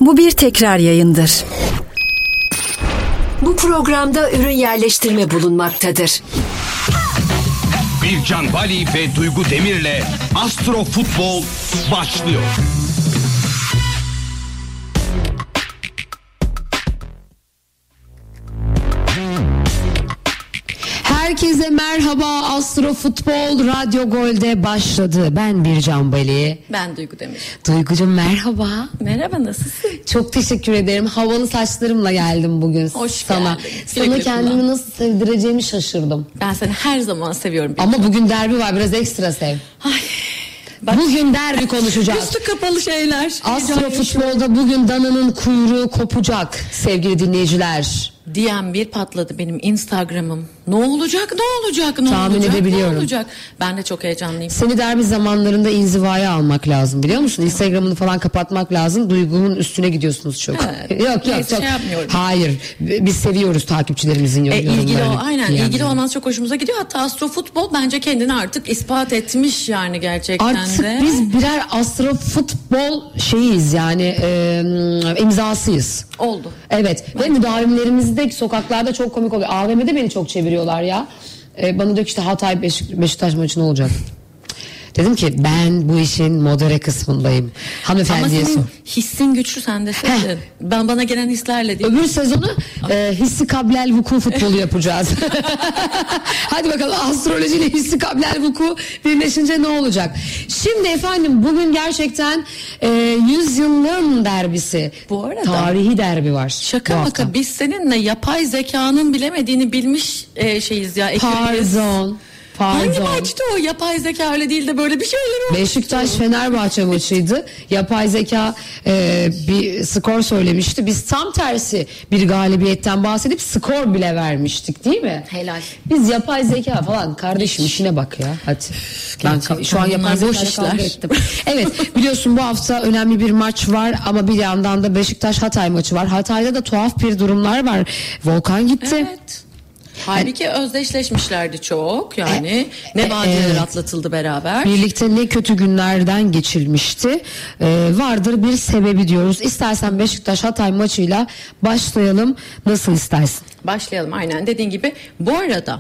Bu bir tekrar yayındır. Bu programda ürün yerleştirme bulunmaktadır. Bircan Bali ve Duygu Demir'le Astro Futbol başlıyor. Herkese merhaba. Astro Futbol Radyo Gol'de başladı. Ben Bircan Bali. Ben Duygu Demir. Duygucuğum merhaba. Merhaba, nasılsın? Çok teşekkür ederim. Havalı saçlarımla geldim bugün. Hoş sana. geldin. Sana kendimi nasıl sevdireceğimi şaşırdım. Ben seni her zaman seviyorum. Ama bugün derbi var, biraz ekstra sev. Ay, bak, bugün derbi konuşacağız. üstü kapalı şeyler. Astro Futbol'da bugün dananın kuyruğu kopacak sevgili dinleyiciler. DM bir patladı benim Instagram'ım. Ne olacak? Tahmin edebiliyorum. Ne olacak? Ben de çok heyecanlıyım. Seni derbi zamanlarında inzivaya almak lazım, biliyor musun? Instagram'ını falan kapatmak lazım. Duygunun üstüne gidiyorsunuz çok. Evet. Yok Neyse, çok. şey yapmıyorum. Hayır. Biz seviyoruz takipçilerimizin yorumlarını. İlgili olmanız çok hoşumuza gidiyor. Hatta Astro Futbol bence kendini artık ispat etmiş yani gerçekten artık de. biz birer Astro Futbol şeyiz yani imzasıyız. Oldu. Evet. Ve müdavimlerimiz de sokaklarda çok komik oluyor. AVM'de beni çok çeviriyorlar ya. Bana diyor ki işte Hatay Beşiktaş maçı ne olacak? Dedim ki ben bu işin modere kısmındayım. Hanımefendiye Ama sor. senin hissin güçlü, sen deseydin. Ben bana gelen hislerle değil. Öbür sezonu hissi kablel vuku futbolu yapacağız. Hadi bakalım, astrolojiyle hissi kablel vuku birleşince ne olacak? Şimdi efendim bugün gerçekten 100 yılın derbisi. Bu arada tarihi derbi var. Şaka maka biz seninle yapay zekanın bilemediğini bilmiş şeyiz ya. Pardon. Hangi maçtı o? Yapay zeka öyle değil de böyle bir şeyler oldu. Beşiktaş Fenerbahçe maçıydı. Yapay zeka bir skor söylemişti. Biz tam tersi bir galibiyetten bahsedip skor bile vermiştik, değil mi? Helal. Biz yapay zeka falan kardeşim işine bak ya. Hadi. Ben şu an yapay zeka kavga ettim. Evet, biliyorsun bu hafta önemli bir maç var ama bir yandan da Beşiktaş Hatay maçı var. Hatay'da da tuhaf bir durumlar var. Volkan gitti. Evet. Halbuki özdeşleşmişlerdi çok yani ne badireler atlatıldı beraber. Birlikte ne kötü günlerden geçilmişti. Vardır bir sebebi diyoruz. İstersen Beşiktaş Hatay maçıyla başlayalım. Nasıl istersin? Başlayalım aynen dediğin gibi. Bu arada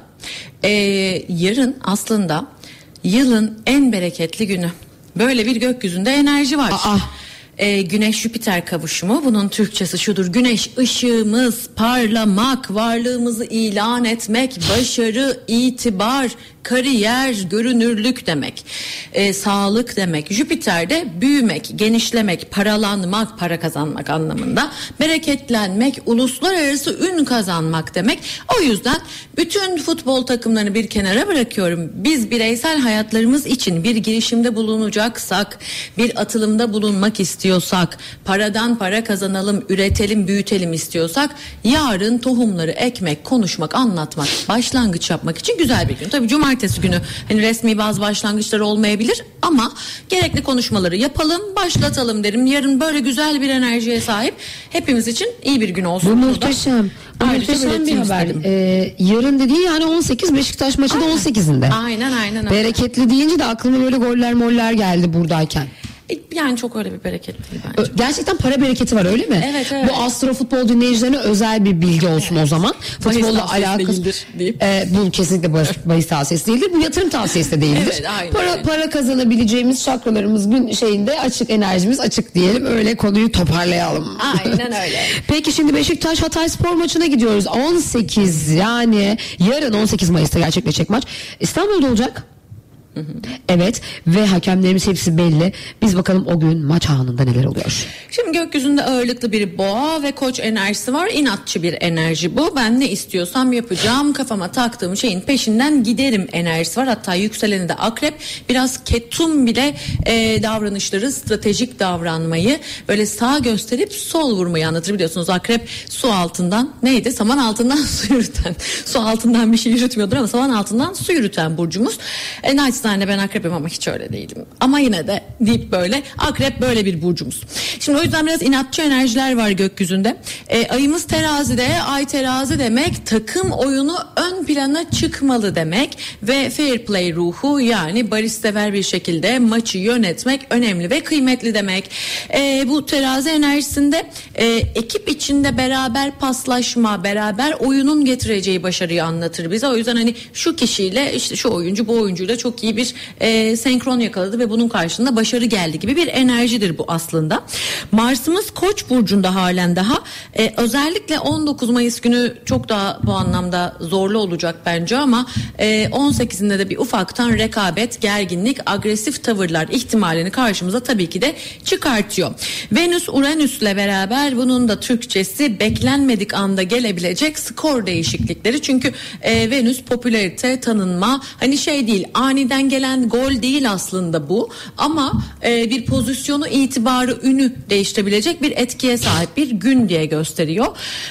yarın aslında yılın en bereketli günü. Böyle bir gökyüzünde enerji var. Güneş-Jüpiter kavuşumu, bunun Türkçesi şudur: güneş ışığımız, parlamak, varlığımızı ilan etmek, başarı, itibar, kariyer, görünürlük demek, sağlık demek. Jüpiter de büyümek, genişlemek, paralanmak, para kazanmak anlamında, bereketlenmek, uluslararası ün kazanmak demek. O yüzden bütün futbol takımlarını bir kenara bırakıyorum. Biz bireysel hayatlarımız için bir girişimde bulunacaksak, bir atılımda bulunmak istiyorsak, paradan para kazanalım, üretelim, büyütelim istiyorsak, yarın tohumları ekmek, konuşmak, anlatmak, başlangıç yapmak için güzel bir gün. Tabii cumartesi günü hani resmi bazı başlangıçlar olmayabilir ama gerekli konuşmaları yapalım, başlatalım derim. Yarın böyle güzel bir enerjiye sahip, hepimiz için iyi bir gün olsun. Bu muhteşem. Muhteşem bir haber. Yarın dediği yani 18, Beşiktaş maçı da 18'inde. Aynen. Bereketli deyince de aklıma böyle goller geldi buradayken. Yani çok öyle bir bereketli değil bence. Gerçekten para bereketi var, öyle mi? Evet. Bu Astro Futbol dinleyicilerine özel bir bilgi olsun o zaman. Futbolla alakası deyip. Bu kesinlikle bahis tavsiyesi değildir. Bu yatırım tavsiyesi de değildir. Evet, aynen. Para kazanabileceğimiz çakralarımız gün şeyinde açık, enerjimiz açık diyelim. Öyle konuyu toparlayalım. Aynen öyle. Peki şimdi Beşiktaş Hatay Spor maçına gidiyoruz. 18, yani yarın 18 Mayıs'ta gerçekleşecek maç. İstanbul'da olacak. Evet, ve hakemlerimiz hepsi belli. Biz bakalım o gün maç anında neler oluyor. Şimdi gökyüzünde ağırlıklı bir boğa ve koç enerjisi var. İnatçı bir enerji bu. Ben ne istiyorsam yapacağım, kafama taktığım şeyin peşinden giderim enerjisi var. Hatta yükseleni de akrep. Biraz ketum bile davranışları, stratejik davranmayı, böyle sağ gösterip sol vurmayı anlatır. Biliyorsunuz akrep su altından, neydi? Saman altından su yürüten. Su altından bir şey yürütmüyordur ama saman altından su yürüten burcumuz. naçizane ben akrepim ama hiç öyle değilim. Ama yine de deyip böyle akrep böyle bir burcumuz. Şimdi o yüzden biraz inatçı enerjiler var gökyüzünde. Ayımız terazide, ay terazi demek takım oyunu ön plana çıkmalı demek ve fair play ruhu yani barışsever bir şekilde maçı yönetmek önemli ve kıymetli demek. Bu terazi enerjisinde ekip içinde beraber paslaşma, beraber oyunun getireceği başarıyı anlatır bize. O yüzden hani şu kişiyle işte şu oyuncu bu oyuncuyla çok iyi bir senkron yakaladı ve bunun karşılığında başarı geldi gibi bir enerjidir bu aslında. Mars'ımız Koç burcunda halen daha. Özellikle 19 Mayıs günü çok daha bu anlamda zorlu olacak bence ama 18'inde de bir ufaktan rekabet, gerginlik, agresif tavırlar ihtimalini karşımıza tabii ki de çıkartıyor. Venüs Uranüs'le beraber bunun da Türkçesi beklenmedik anda gelebilecek skor değişiklikleri. Çünkü Venüs popülarite, tanınma, hani şey değil, aniden gelen gol değil aslında bu ama bir pozisyonu, itibarı, ünü değiştirebilecek bir etkiye sahip bir gün diye gösteriyor.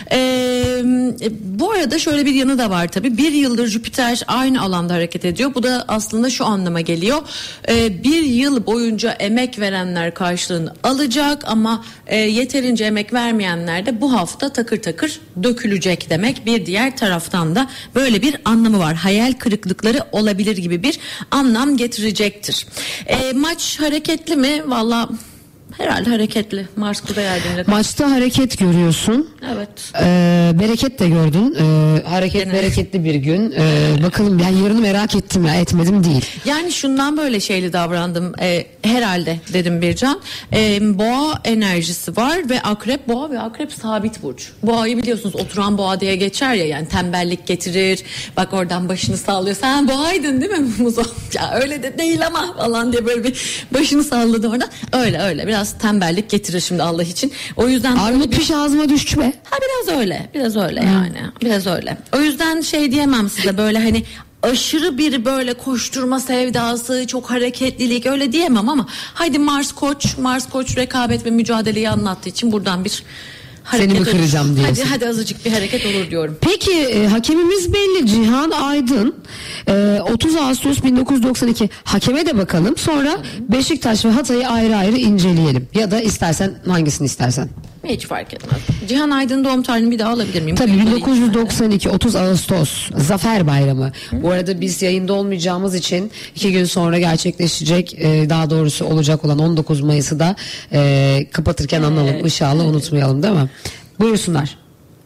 Bu arada şöyle bir yanı da var tabii. Bir yıldır Jüpiter aynı alanda hareket ediyor. Bu da aslında şu anlama geliyor. Bir yıl boyunca emek verenler karşılığını alacak ama yeterince emek vermeyenler de bu hafta takır takır dökülecek demek. Bir diğer taraftan da böyle bir anlamı var. Hayal kırıklıkları olabilir gibi bir anlam getirecektir. Maç hareketli mi? Vallahi herhalde hareketli. Mars Kuzey Aydın'la. Maçta hareket görüyorsun. Evet. Bereket de gördün. Hareket Gene. bereketli bir gün. Bakalım ben yarını merak ettim ya, etmedim değil. Yani şundan böyle şeyli davrandım. Herhalde dedim Bircan. Boğa enerjisi var ve akrep, boğa ve akrep sabit burç. Boğayı biliyorsunuz oturan boğa diye geçer ya, yani tembellik getirir. Bak oradan başını sallıyor. Sen boğaydın değil mi Muzo? Ya öyle de değil ama falan diye böyle bir başını salladı orada. Öyle biraz tembellik getirir şimdi Allah için. O yüzden Armut piş ağzıma düştü be. Ha biraz öyle yani. Biraz öyle. O yüzden şey diyemem size böyle hani aşırı bir böyle koşturma sevdası, çok hareketlilik öyle diyemem ama haydi Mars Koç rekabet ve mücadeleyi anlattığı için buradan bir hareket Seni mi kıracağım olur. diyorsun. Hadi azıcık bir hareket olur diyorum. Peki hakemimiz belli, Cihan Aydın. 30 Ağustos 1992. Hakeme de bakalım. Sonra Beşiktaş ve Hatay'ı ayrı ayrı inceleyelim. Ya da istersen hangisini istersen. Hiç fark etmez. Cihan Aydın doğum tarihini bir daha alabilir miyim? Tabii 1992 30 Ağustos Zafer Bayramı. Bu arada biz yayında olmayacağımız için 2 gün sonra gerçekleşecek, daha doğrusu olacak olan 19 Mayıs'ı da kapatırken analım, ışığını unutmayalım değil mi? Buyursunlar.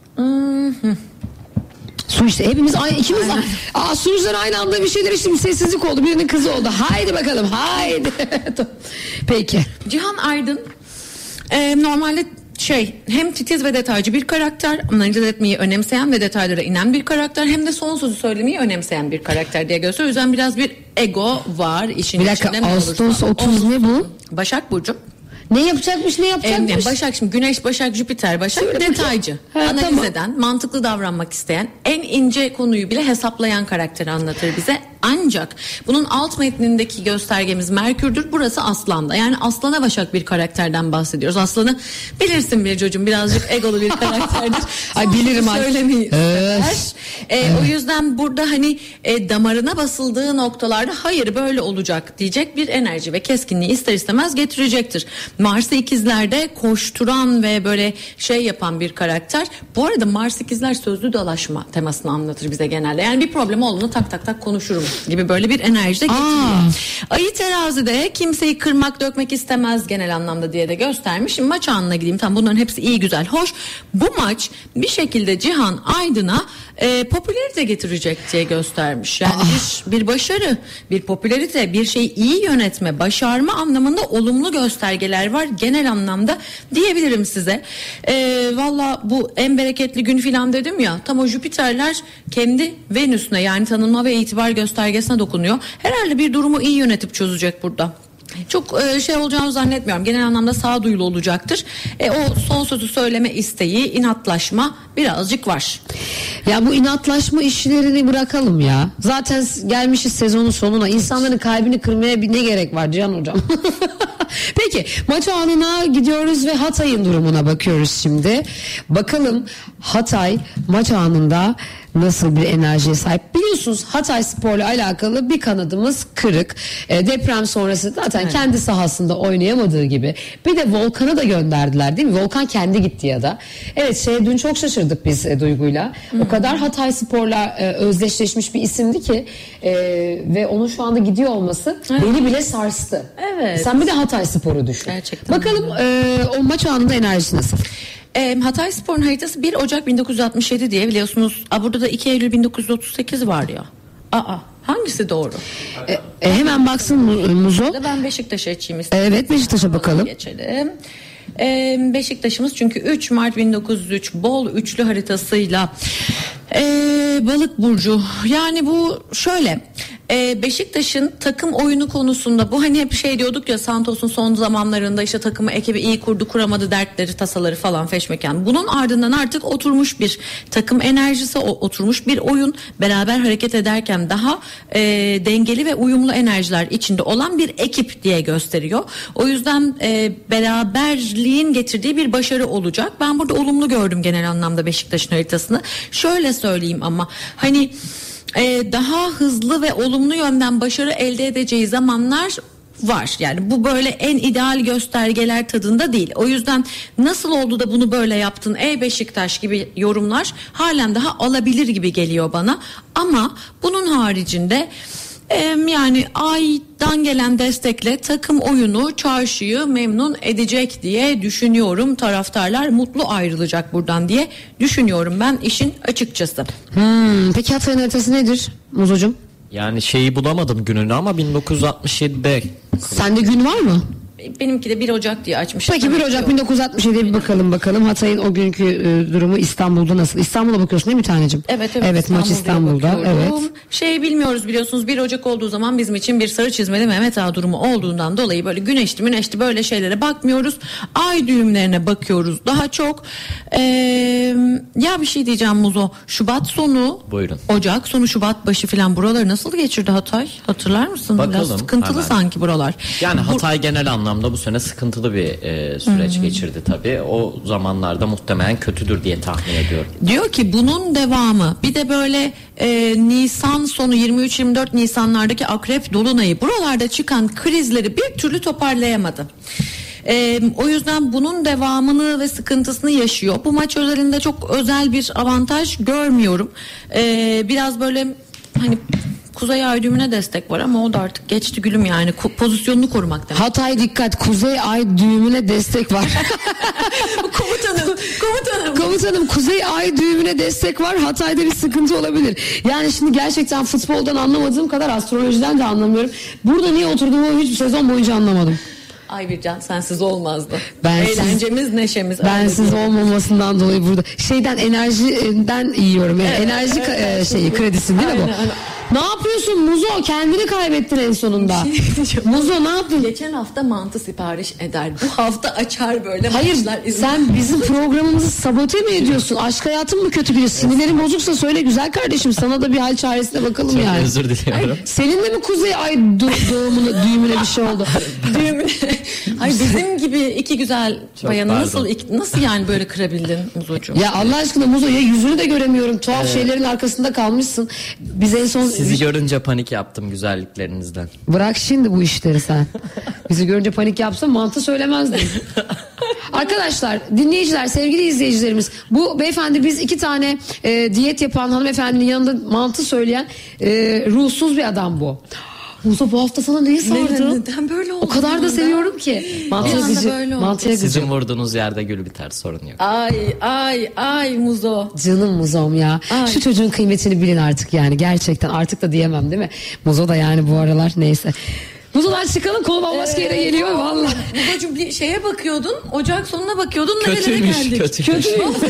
Su işte hepimiz ikimiz sunucular aynı anda bir şeyler içti, bir sessizlik oldu, birinin kızı oldu. Haydi bakalım haydi. Peki. Cihan Aydın normalde hem titiz ve detaycı bir karakter, analiz etmeyi önemseyen ve detaylara inen bir karakter, hem de son sözü söylemeyi önemseyen bir karakter diye gösteriyor. O yüzden biraz bir ego var işin bir dakika, içinde. Ağustos 30 ne bu? Başak Burcu. Ne yapacakmış? Başak, şimdi Güneş Başak, Jüpiter Başak, Söyle detaycı, analiz tamam. eden, mantıklı davranmak isteyen, en ince konuyu bile hesaplayan karakteri anlatır bize. Ancak bunun alt metnindeki göstergemiz Merkür'dür. Burası Aslan'da. Yani Aslan'a Başak bir karakterden bahsediyoruz. Aslan'ı bilirsin Bircocuğum, birazcık egolu bir karakterdir. Ay bilirim. Söylemeyi o yüzden burada hani damarına basıldığı noktalarda hayır böyle olacak diyecek bir enerji ve keskinliği ister istemez getirecektir. Mars'ı ikizlerde koşturan ve böyle yapan bir karakter. Bu arada Mars ikizler sözlü dalaşma temasını anlatır bize genelde. Yani bir problem olduğunda tak tak tak konuşurum gibi böyle bir enerji de getiriyor. Ayı terazide kimseyi kırmak, dökmek istemez genel anlamda diye de göstermiş. Şimdi maç anına gideyim. Tamam, bunların hepsi iyi, güzel, hoş. Bu maç bir şekilde Cihan Aydın'a popülerite getirecek diye göstermiş. Yani bir başarı, bir popülerite, bir şeyi iyi yönetme, başarma anlamında olumlu göstergeler var genel anlamda diyebilirim size. Valla bu en bereketli gün filan dedim ya, tam o Jüpiterler kendi Venüs'üne, yani tanınma ve itibar göstergesine dokunuyor. Herhalde bir durumu iyi yönetip çözecek burada. Çok olacağını zannetmiyorum. Genel anlamda sağduyulu olacaktır. O son sözü söyleme isteği, inatlaşma birazcık var. Ya bu inatlaşma işlerini bırakalım ya. Zaten gelmişiz sezonun sonuna. İnsanların kalbini kırmaya ne gerek var Cihan Hocam? Peki maç anına gidiyoruz ve Hatay'ın durumuna bakıyoruz şimdi. Bakalım Hatay maç anında nasıl bir enerjiye sahip. Biliyorsunuz Hatayspor'la alakalı bir kanadımız kırık. Deprem sonrası zaten kendi sahasında oynayamadığı gibi. Bir de Volkan'ı da gönderdiler değil mi? Volkan kendi gitti ya da. Evet dün çok şaşırdık biz Duygu'yla. O kadar Hatayspor'la özdeşleşmiş bir isimdi ki ve onun şu anda gidiyor olması beni bile sarstı. Evet. Sen bir de Hatayspor'u düşün. Gerçekten. Bakalım o maç anında enerjisi nasıl? Hatayspor'un haritası 1 Ocak 1967 diye, biliyorsunuz. Burada da 2 Eylül 1938 var ya. Hangisi doğru? Hemen baksın Muzo. Ben Beşiktaş'a açayım istedim. Evet, Beşiktaş'a bakalım. Geçelim. Beşiktaş'ımız çünkü 3 Mart 1903 bol üçlü haritasıyla Balık burcu. Yani bu şöyle, Beşiktaş'ın takım oyunu konusunda, bu hani hep şey diyorduk ya, Santos'un son zamanlarında işte takımı, ekibi iyi kurdu, kuramadı, dertleri tasaları falan feşmeken. Bunun ardından artık oturmuş bir takım enerjisi, oturmuş bir oyun, beraber hareket ederken daha dengeli ve uyumlu enerjiler içinde olan bir ekip diye gösteriyor. O yüzden beraberliğin getirdiği bir başarı olacak. Ben burada olumlu gördüm genel anlamda Beşiktaş'ın haritasını. Şöyle söyleyeyim ama hani daha hızlı ve olumlu yönden başarı elde edeceği zamanlar var. Yani bu böyle en ideal göstergeler tadında değil. O yüzden nasıl oldu da bunu böyle yaptın ey Beşiktaş gibi yorumlar halen daha alabilir gibi geliyor bana. Ama bunun haricinde yani aydan gelen destekle takım oyunu çarşıyı memnun edecek diye düşünüyorum. Taraftarlar mutlu ayrılacak buradan diye düşünüyorum ben işin açıkçası. Peki Hatay'ın haritası nedir Muzocuğum? Yani şeyi bulamadım gününü ama 1967'de. Sende gün var mı? Benimki de 1 Ocak diye açmışım. Peki 1 Ocak 1967'ye bir bakalım. Hatay'ın o günkü durumu İstanbul'da nasıl? İstanbul'a bakıyorsun değil mi tanecim? Evet maç İstanbul'da. Evet. Bilmiyoruz, biliyorsunuz 1 Ocak olduğu zaman bizim için bir sarı çizmeli Mehmet Ağa durumu olduğundan dolayı böyle güneşli böyle şeylere bakmıyoruz. Ay düğümlerine bakıyoruz daha çok. Ya bir şey diyeceğim Muzo. Şubat sonu, buyurun. Ocak sonu, Şubat başı filan buraları nasıl geçirdi Hatay? Hatırlar mısın? Bakalım. Biraz sıkıntılı hemen. Sanki buralar. Yani Hatay genel anlamda bu sene sıkıntılı bir süreç geçirdi tabii. O zamanlarda muhtemelen kötüdür diye tahmin ediyorum. Diyor ki bunun devamı, bir de böyle Nisan sonu 23-24 Nisanlardaki akrep dolunayı buralarda çıkan krizleri bir türlü toparlayamadı. O yüzden bunun devamını ve sıkıntısını yaşıyor. Bu maç özelinde çok özel bir avantaj görmüyorum. Biraz böyle hani Kuzey Ay düğümüne destek var ama o da artık geçti gülüm, yani pozisyonunu korumak demek. Hatay dikkat, Kuzey Ay düğümüne destek var. Komutanım Kuzey Ay düğümüne destek var. Hatay'da bir sıkıntı olabilir. Yani şimdi gerçekten futboldan anlamadığım kadar astrolojiden de anlamıyorum. Burada niye oturduğumu hiçbir sezon boyunca anlamadım. Ay Bircan, sensiz olmazdı. Eğlencemiz, neşemiz. Bensiz olmamasından dolayı burada. Enerjiden yiyorum. Yani enerji kredisi değil mi bu? Ne yapıyorsun Muzo? Kendini kaybettin en sonunda. Muzo ne yaptın? Geçen hafta mantı sipariş eder. Bu hafta açar böyle. Hayır, sen bizim programımızı sabote mi ediyorsun? Aşk hayatın mı kötü gidiyor? Sinirlerin bozuksa söyle güzel kardeşim. Sana da bir hal çaresine bakalım çok yani. Özür diliyorum. Senin de mi Kuzey Ay düğümüne bir şey oldu? Hayır, bizim gibi iki güzel bayanı nasıl yani böyle kırabildin Muzocuğum? Ya Allah aşkına Muzo, ya yüzünü de göremiyorum. Tuhaf şeylerin arkasında kalmışsın. Biz en son sizi görünce panik yaptım güzelliklerinizden. Bırak şimdi bu işleri sen. Bizi görünce panik yapsam mantı söylemezdim. Arkadaşlar, dinleyiciler, sevgili izleyicilerimiz, bu beyefendi, biz 2 tane diyet yapan hanımefendinin yanında mantı söyleyen ruhsuz bir adam bu. Muzo bu hafta sana neyi sardı? Neden böyle oldu? O kadar da seviyorum ki. Mantıya Sizin vurduğunuz yerde gül biter, sorun yok. Ay Muzo. Canım Muzo'm ya. Ay. Şu çocuğun kıymetini bilin artık yani. Gerçekten artık da diyemem değil mi? Muzo da yani bu aralar neyse. Muzo'dan çıkalım, konu bambaşka yere geliyor valla. Muzo'cum bir şeye bakıyordun, Ocak sonuna bakıyordun, nerelere geldik? Kötüymüş.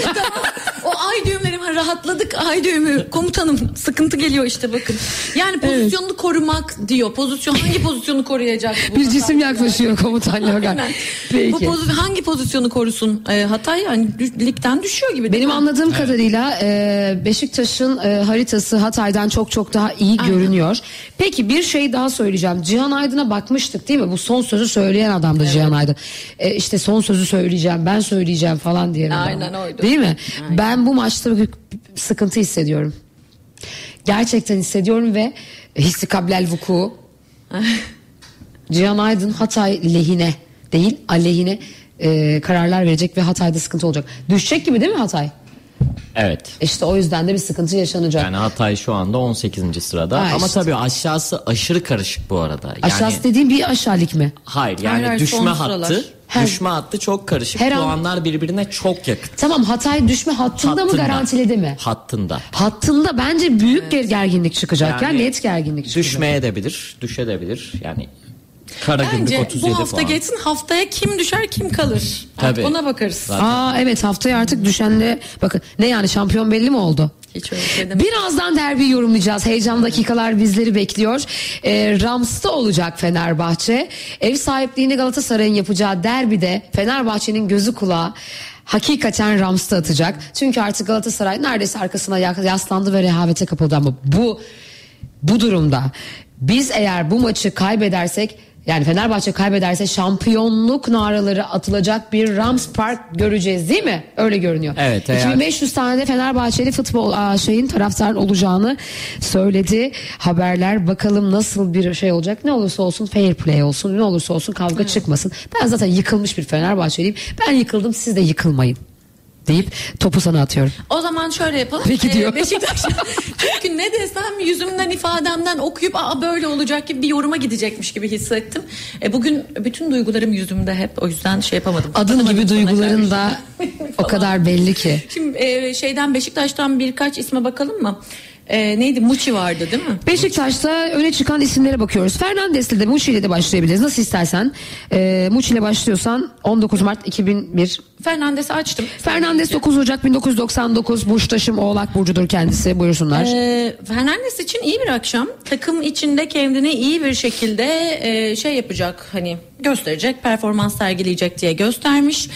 O ay düğümlerim, rahatladık, ay düğümü. Komutanım sıkıntı geliyor işte, bakın. Yani pozisyonunu korumak diyor. Hangi pozisyonu koruyacak? Bir cisim yaklaşıyor komutan Logan. Peki. Hangi pozisyonu korusun? Hatay yani ligden düşüyor gibi. Benim anladığım kadarıyla Beşiktaş'ın haritası Hatay'dan çok daha iyi görünüyor. Peki bir şey daha söyleyeceğim. Cihan Aydın'a bakmıştık değil mi? Bu son sözü söyleyen adamdı Cihan Aydın. İşte son sözü söyleyeceğim, ben söyleyeceğim falan diye. Aynen oydu. Değil mi? Aynen. Ben bu maçta bir sıkıntı hissediyorum. Gerçekten hissediyorum ve hissi kablel vuku. Cihan Aydın Hatay lehine değil aleyhine kararlar verecek ve Hatay'da sıkıntı olacak. Düşecek gibi değil mi Hatay? Evet. İşte o yüzden de bir sıkıntı yaşanacak. Yani Hatay şu anda 18. sırada. Ama işte. tabii aşağısı aşırı karışık bu arada. Aşağısı dediğin bir aşağı lig mi? Hayır yani Hayır, düşme sıralar. hattı. Düşme hattı çok karışık. Her an- Puanlar birbirine çok yakın. Tamam, Hatay düşme hattında mı, garantiledi mi? Hattında. Hattında bence büyük gerginlik çıkacak. Yani net gerginlik çıkacak. Düşmeyebilir, düşebilir. Yani kara gümrük Bence 37 bu hafta puan. geçsin, haftaya kim düşer kim kalır. Tabii. Ona bakarız. Zaten. Evet, haftaya artık düşenle bakın ne yani, şampiyon belli mi oldu? Hiç öyle şey demedim. Birazdan derbi yorumlayacağız. Heyecan dakikalar bizleri bekliyor. Rams'ta olacak Fenerbahçe. Ev sahipliğini Galatasaray'ın yapacağı derbide Fenerbahçe'nin gözü kulağı hakikaten Rams'ta atacak. Çünkü artık Galatasaray neredeyse arkasına yaslandı ve rehavete kapıldı, ama bu durumda biz eğer bu maçı kaybedersek, yani Fenerbahçe kaybederse şampiyonluk naraları atılacak bir Rams Park göreceğiz, değil mi? Öyle görünüyor. Evet. 2500 tane de Fenerbahçeli futbol taraftar olacağını söyledi haberler. Bakalım nasıl bir şey olacak. Ne olursa olsun fair play olsun. Ne olursa olsun kavga çıkmasın. Ben zaten yıkılmış bir Fenerbahçeliyim. Ben yıkıldım, siz de yıkılmayın deyip topu sana atıyorum. O zaman şöyle yapalım. Peki diyor. Beşiktaş. Çünkü ne desem yüzümden, ifademden okuyup böyle olacak gibi bir yoruma gidecekmiş gibi hissettim. Bugün bütün duygularım yüzümde hep. O yüzden şey yapamadım. Adın gibi Sana duyguların karşı. da o kadar belli ki. Şimdi Beşiktaş'tan birkaç isme bakalım mı? Neydi? Muçi vardı değil mi? Beşiktaş'ta öne çıkan isimlere bakıyoruz. Fernandes'le de Muçi ile de başlayabiliriz. Nasıl istersen. Muçi ile başlıyorsan 19 Mart 2001. Fernandes'i açtım. Fernandes 9 Ocak 1999. Burçtaşım, Oğlak burcudur kendisi. Buyursunlar. Fernandes için iyi bir akşam. Takım içinde kendini iyi bir şekilde şey yapacak, hani gösterecek, performans sergileyecek diye göstermiş.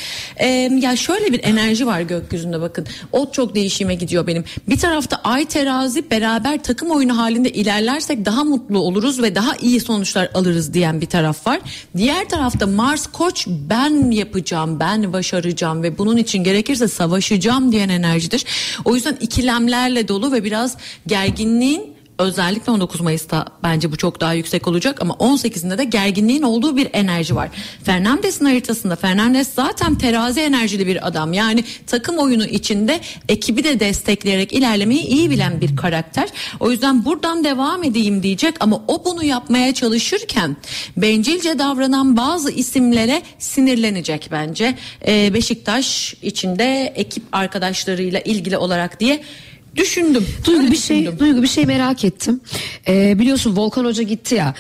Ya şöyle bir enerji var gökyüzünde, bakın. O çok değişime gidiyor benim. Bir tarafta Ay Terazi, beraber takım oyunu halinde ilerlersek daha mutlu oluruz ve daha iyi sonuçlar alırız diyen bir taraf var. Diğer tarafta Mars Koç, ben yapacağım, ben başaracağım ve bunun için gerekirse savaşacağım diyen enerjidir. O yüzden ikilemlerle dolu ve biraz gerginliğin, özellikle 19 Mayıs'ta bence bu çok daha yüksek olacak, ama 18'inde de gerginliğin olduğu bir enerji var. Fernandes'in haritasında Fernandes zaten terazi enerjili bir adam. Yani takım oyunu içinde ekibi de destekleyerek ilerlemeyi iyi bilen bir karakter. O yüzden buradan devam edeyim diyecek, ama o bunu yapmaya çalışırken bencilce davranan bazı isimlere sinirlenecek bence. Beşiktaş içinde ekip arkadaşlarıyla ilgili olarak diye düşündüm. Duygu bir şey merak ettim. Biliyorsun Volkan Hoca gitti ya.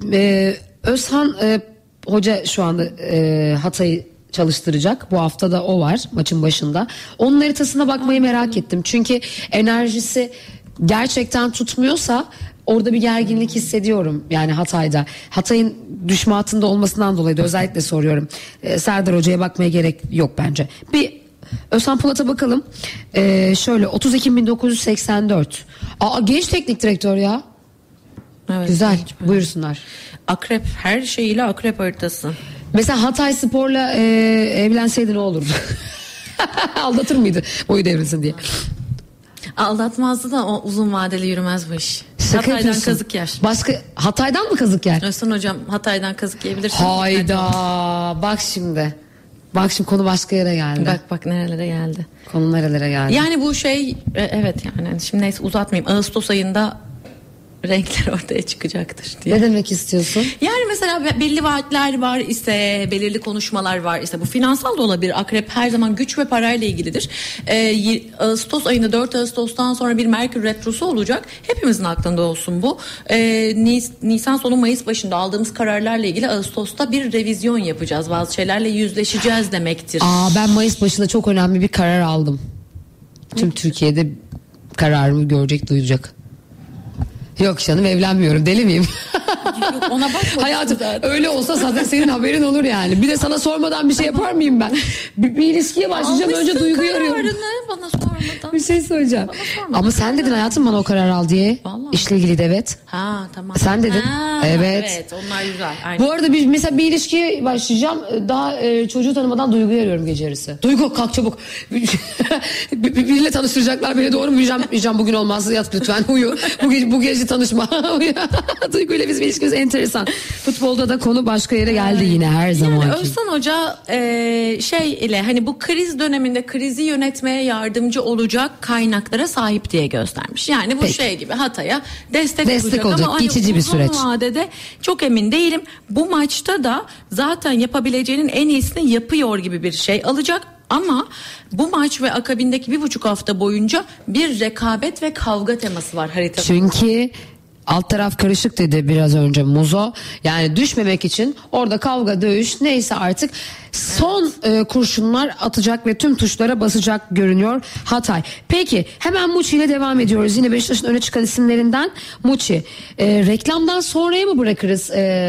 Özhan Hoca şu anda Hatay'ı çalıştıracak. Bu hafta da o var maçın başında. Onun haritasına bakmayı merak ettim. Çünkü enerjisi gerçekten tutmuyorsa orada bir gerginlik hissediyorum, yani Hatay'da. Hatay'ın düşme hattında olmasından dolayı da özellikle soruyorum. Serdar Hoca'ya bakmaya gerek yok bence. Bir Özhan Polat'a bakalım. Şöyle 30 Ekim 1984. Genç teknik direktör ya. Evet, güzel. Buyursunlar. Akrep, her şeyiyle akrep haritası. Mesela Hatay Spor'la evlenseydi ne olurdu? Aldatır mıydı boyu devrilsin diye? Aldatmazdı da o uzun vadeli yürümez bu iş. Şaka Hatay'dan yapıyorsun. kazık yer. Hatay'dan mı kazık yer? Özcan hocam, Hatay'dan kazık yiyebilirsin. Hayda. Bak şimdi konu başka yere geldi. Bak nerelere geldi. Konu nerelere geldi. Yani bu şey evet, yani şimdi neyse uzatmayayım. Ağustos ayında renkler ortaya çıkacaktır diye. Ne demek istiyorsun? Yani mesela belli vaatler var ise, belirli konuşmalar var ise, bu finansal da olabilir. Akrep her zaman güç ve parayla ilgilidir. Ağustos ayında 4 Ağustos'tan sonra bir Merkür Retrosu olacak. Hepimizin aklında olsun bu. Nisan sonu Mayıs başında aldığımız kararlarla ilgili Ağustos'ta bir revizyon yapacağız. Bazı şeylerle yüzleşeceğiz demektir. Ben Mayıs başında çok önemli bir karar aldım. Tüm Türkiye'de kararımı görecek, duyacak. Yok canım, evlenmiyorum, deli miyim? Yok Ona bakma. Hayatım öyle olsa zaten senin haberin olur yani. Bir de sana sormadan bir şey yapar mıyım ben? Bir ilişkiye başlayacağım, önce Duygu'yu arıyorum. Bana sormadan. Bir şey söyleyeceğim. Ama sen dedin hayatım bana o karar al diye. Vallahi. İşle ilgili de evet. Ha tamam. Sen dedin. Evet. Evet, onlar güzel. Aynen. Bu arada mesela bir ilişkiye başlayacağım. Daha çocuğu tanımadan Duygu'yu arıyorum gece yarısı. Duygu kalk çabuk. Biriyle tanıştıracaklar beni, doğru mu? Müjgan bugün olmaz, yat lütfen, uyu. Bu gece tanışma. Duygu ile bizim ilişkimiz enteresan. Futbolda da konu başka yere geldi yine her zaman. Yani Özcan Hoca ile hani bu kriz döneminde krizi yönetmeye yardımcı olacak kaynaklara sahip diye göstermiş. Yani bu Peki. şey gibi Hatay'a destek olacak, ama geçici bir süreç. Uzun vadede çok emin değilim. Bu maçta da zaten yapabileceğinin en iyisini yapıyor gibi bir şey alacak. Ama bu maç ve akabindeki 1,5 hafta boyunca bir rekabet ve kavga teması var haritada. Çünkü alt taraf karışık dedi biraz önce Muzo. Yani düşmemek için orada kavga, dövüş neyse artık son kurşunlar atacak ve tüm tuşlara basacak görünüyor Hatay. Peki hemen Muçi ile devam ediyoruz. Yine Beşiktaş'ın öne çıkan isimlerinden Muçi. Reklamdan sonraya mı bırakırız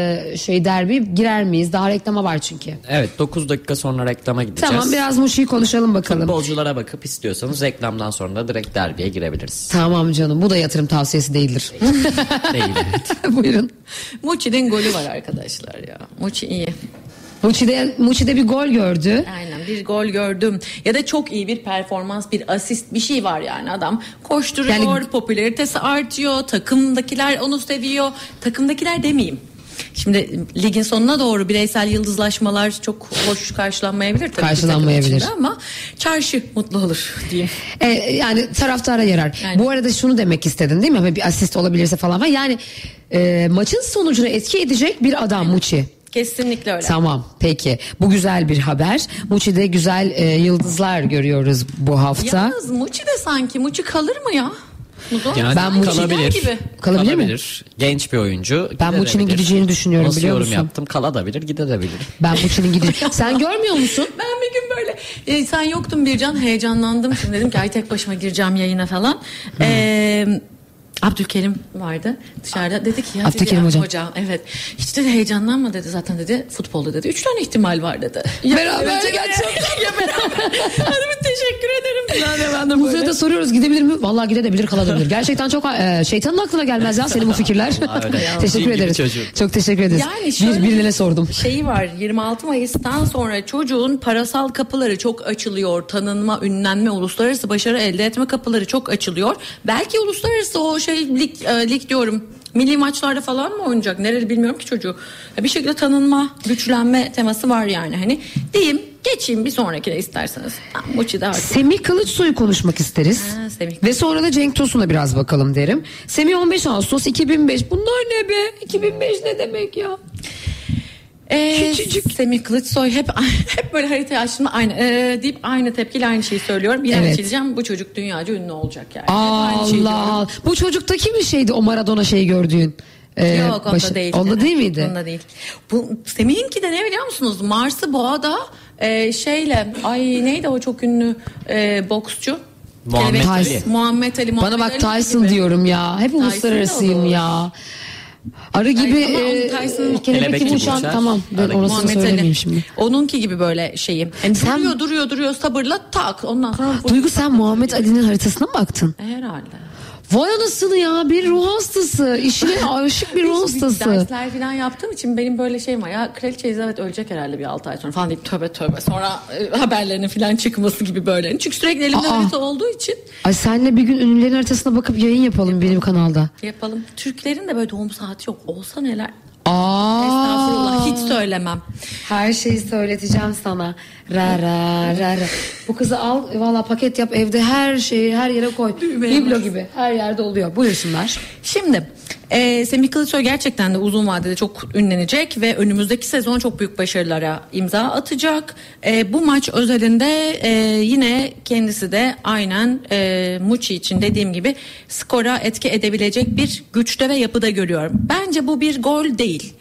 derbi? Girer miyiz? Daha reklama var çünkü. Evet, 9 dakika sonra reklama gideceğiz. Tamam, biraz Muçi'yi konuşalım bakalım. Futbolculara bakıp istiyorsanız reklamdan sonra da direkt derbiye girebiliriz. Tamam canım, bu da yatırım tavsiyesi değildir. Değil, evet. Buyurun. Muçi'nin golü var arkadaşlar ya. Muçi iyi. Muçi'de bir gol gördü. Aynen, bir gol gördüm. Ya da çok iyi bir performans, bir asist, bir şey var yani. Adam koşturuyor, yani popülaritesi artıyor. Takımdakiler onu seviyor. Takımdakiler demeyeyim. Şimdi ligin sonuna doğru bireysel yıldızlaşmalar çok hoş karşılanmayabilir. Karşılanmayabilir. Ama çarşı mutlu olur diyeyim. Yani taraftara yarar. Yani. Bu arada şunu demek istedin değil mi? Ama bir asist olabilirse falan. Yani maçın sonucuna etki edecek bir adam Muçi. Kesinlikle öyle. Tamam, peki. Bu güzel bir haber. Muçi'de güzel yıldızlar görüyoruz bu hafta. Yalnız Muçi de sanki Muçi kalır mı ya? Yani Ben Muçi kalabilir mi? Genç bir oyuncu. Ben Muçi'nin gideceğini düşünüyorum, Nasıl biliyor yorum musun? yaptım? Kalabilir, gidebilir. Ben Muçi'nin gideceğini. Sen görmüyor musun? Ben bir gün böyle sen yoktun Bircan, heyecanlandım. Şimdi dedim ki ay tek başıma gireceğim yayına falan. Abdülkerim vardı dışarıda, dedi ki ya Abdülkerim dedi, hocam. evet hiç dedi heyecanlanma dedi, zaten dedi futbolda dedi 3 tane ihtimal var dedi. Beraber gerçekten. Ya beraber. Hadi teşekkür ederim. Ben de Muzo'ya böyle. da soruyoruz, gidebilir mi? Vallahi gidebilir, kalabilir. Gerçekten çok şeytanın aklına gelmez ya senin bu fikirler. Teşekkür Gibi ederiz. çocuk. Çok teşekkür ederiz. Yani şöyle Birine sordum. Şeyi var, 26 Mayıs'tan sonra çocuğun parasal kapıları çok açılıyor. Tanınma, ünlenme, uluslararası başarı elde etme kapıları çok açılıyor. Belki uluslararası o lig diyorum, milli maçlarda falan mı oynayacak? Nerede bilmiyorum ki çocuğu. Bir şekilde tanınma, güçlenme teması var yani. Hani diyeyim, geçeyim bir sonrakine isterseniz. Muçi'de artık. Semih Kılıçsoy'u konuşmak isteriz. Semih. Ve sonra da Cenk Tosun'a biraz bakalım derim. Semih 15 Ağustos 2005. Bunlar ne be? 2005 ne demek ya? Küçücük. Semih Kılıçsoy hep böyle haritayı açtığımda aynı deyip aynı tepkiyle aynı şeyi söylüyorum. Bir evet. Diyeceğim, bu çocuk dünyaca ünlü olacak yani. Allah. Bu çocuktaki bir şeydi o Maradona şeyi gördüğün. Yok onda değil. Onda değil miydi? Onda değil. Bu Semih'inki de ne biliyor musunuz? Mars'ı Boğa'da neydi o çok ünlü boksçu? Muhammed Ali. Bana bak Tyson gibi diyorum ya. Hep uluslararasıyım ya. Arı gibi kelebek gibi uçan, tamam, ben orasını söylemeyeyim şimdi. Onunki gibi böyle şeyim. Yani sen duruyor sabırla tak, ondan sonra. Duygu, sen Muhammed Ali'nin haritasına mı baktın? Herhalde. Vay anasını ya, bir ruh hastası. İşine aşık bir ruh hastası. Dersler falan yaptığım için benim böyle şeyim var. Ya Kraliçe Elizabeth ölecek herhalde bir 6 ay sonra falan deyip tövbe sonra haberlerinin falan çıkması gibi böyle. Çünkü sürekli elimde harita olduğu için. Ay senle bir gün ünlülerin haritasına bakıp yayın yapalım benim kanalda. Yapalım. Türklerin de böyle doğum saati yok. Olsa neler. Estağfurullah, hiç söylemem. Her şeyi söyleteceğim sana. Ra. Bu kızı al, valla paket yap, evde her şeyi her yere koy. Biblo gibi her yerde oluyor. Buyursunlar. Şimdi Semih Kılıçsoy gerçekten de uzun vadede çok ünlenecek ve önümüzdeki sezon çok büyük başarılara imza atacak. Bu maç özelinde yine kendisi de aynen Muçi için dediğim gibi skora etki edebilecek bir güçte ve yapıda görüyorum. Bence bu bir gol değil.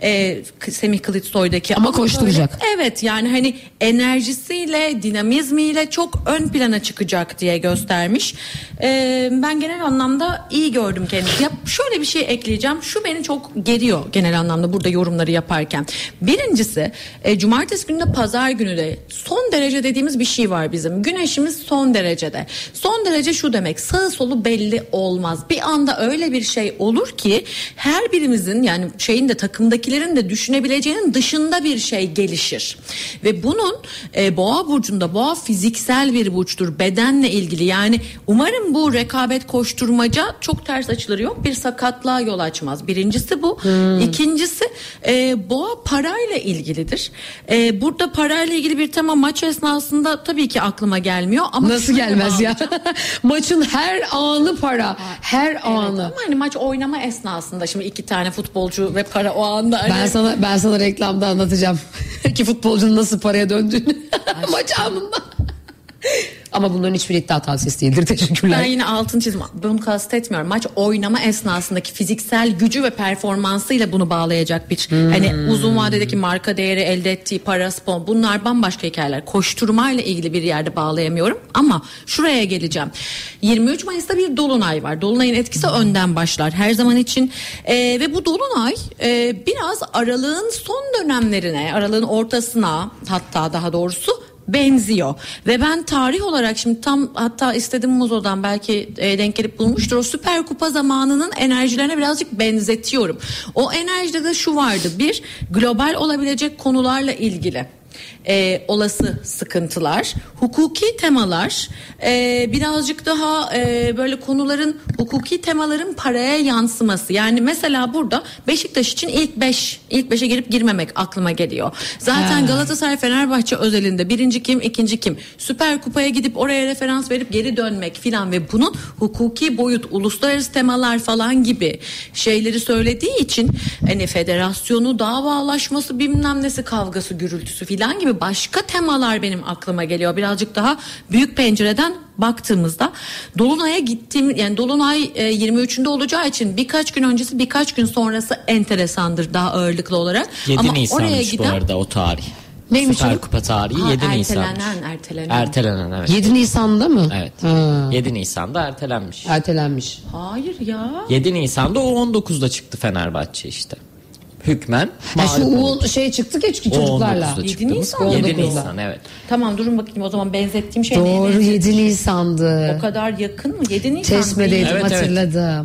Semih Kılıçsoy'daki. Ama koşturacak. Böyle, evet yani hani enerjisiyle, dinamizmiyle çok ön plana çıkacak diye göstermiş. Ben genel anlamda iyi gördüm kendisi. Ya şöyle bir şey ekleyeceğim. Şu beni çok geriyor genel anlamda burada yorumları yaparken. Birincisi cumartesi günü de pazar günü de son derece dediğimiz bir şey var bizim. Güneşimiz son derecede. Son derece şu demek, sağı solu belli olmaz. Bir anda öyle bir şey olur ki her birimizin yani şeyin de takımdakilerin de düşünebileceğinin dışında bir şey gelişir. Ve bunun Boğa burcunda, Boğa fiziksel bir burçtur, bedenle ilgili. Yani umarım bu rekabet koşturmaca çok ters açıları yok, bir sakatlığa yol açmaz. Birincisi bu. İkincisi Boğa parayla ilgilidir. Burada parayla ilgili bir tema maç esnasında tabii ki aklıma gelmiyor. Ama nasıl gelmez ya? Maçın her anı para. Her anı. Ama hani maç oynama esnasında şimdi 2 tane futbolcu ve para o anda. Ben sana reklamda anlatacağım. İki futbolcunun nasıl paraya döndüğünü. Maç anında. Ama bunların hiçbir iddia tavsiyesi değildir. Teşekkürler. Ben yine altını çizdim. Bunu kastetmiyorum. Maç oynama esnasındaki fiziksel gücü ve performansıyla bunu bağlayacak bir hani uzun vadedeki marka değeri, elde ettiği para, spon, bunlar bambaşka hikayeler. Koşturmayla ilgili bir yerde bağlayamıyorum ama şuraya geleceğim. 23 Mayıs'ta bir dolunay var. Dolunayın etkisi önden başlar her zaman için. Ve bu dolunay biraz aralığın son dönemlerine, aralığın ortasına, hatta daha doğrusu benziyor. Ve ben tarih olarak şimdi hatta istedim Muzo'dan, belki denk gelip bulmuştur, o Süper Kupa zamanının enerjilerine birazcık benzetiyorum. O enerjide de şu vardı: bir, global olabilecek konularla ilgili olası sıkıntılar, hukuki temalar, birazcık daha böyle konuların, hukuki temaların paraya yansıması. Yani mesela burada Beşiktaş için ilk 5'e girip girmemek aklıma geliyor. Zaten Galatasaray Fenerbahçe özelinde birinci kim, ikinci kim, Süper Kupa'ya gidip oraya referans verip geri dönmek filan ve bunun hukuki boyut, uluslararası temalar falan gibi şeyleri söylediği için hani federasyonu, davalaşması, bilmem nesi, kavgası, gürültüsü filan gibi başka temalar benim aklıma geliyor. Birazcık daha büyük pencereden baktığımızda Dolunay'a gittiğim, yani Dolunay 23'ünde olacağı için birkaç gün öncesi, birkaç gün sonrası enteresandır daha ağırlıklı olarak. 7 ama Nisan'mış oraya giden, bu arada o tarih. Neymiş Süper o? Kupa tarihi 7 Nisan. Ertelenen evet. 7 Nisan'da mı? Evet. 7 Nisan'da ertelenmiş. Ertelenmiş. Hayır ya. 7 Nisan'da o 19'da çıktı Fenerbahçe işte. Hükmen. Şu çıktı ki çocuklarla. 7 Nisan. 7 Nisan evet. Tamam, durun bakayım o zaman benzettiğim şey Doğru, neydi? 7 Nisan'dı. O kadar yakın mı? 7 Nisan Çeşme'deydim, Evet, hatırladım.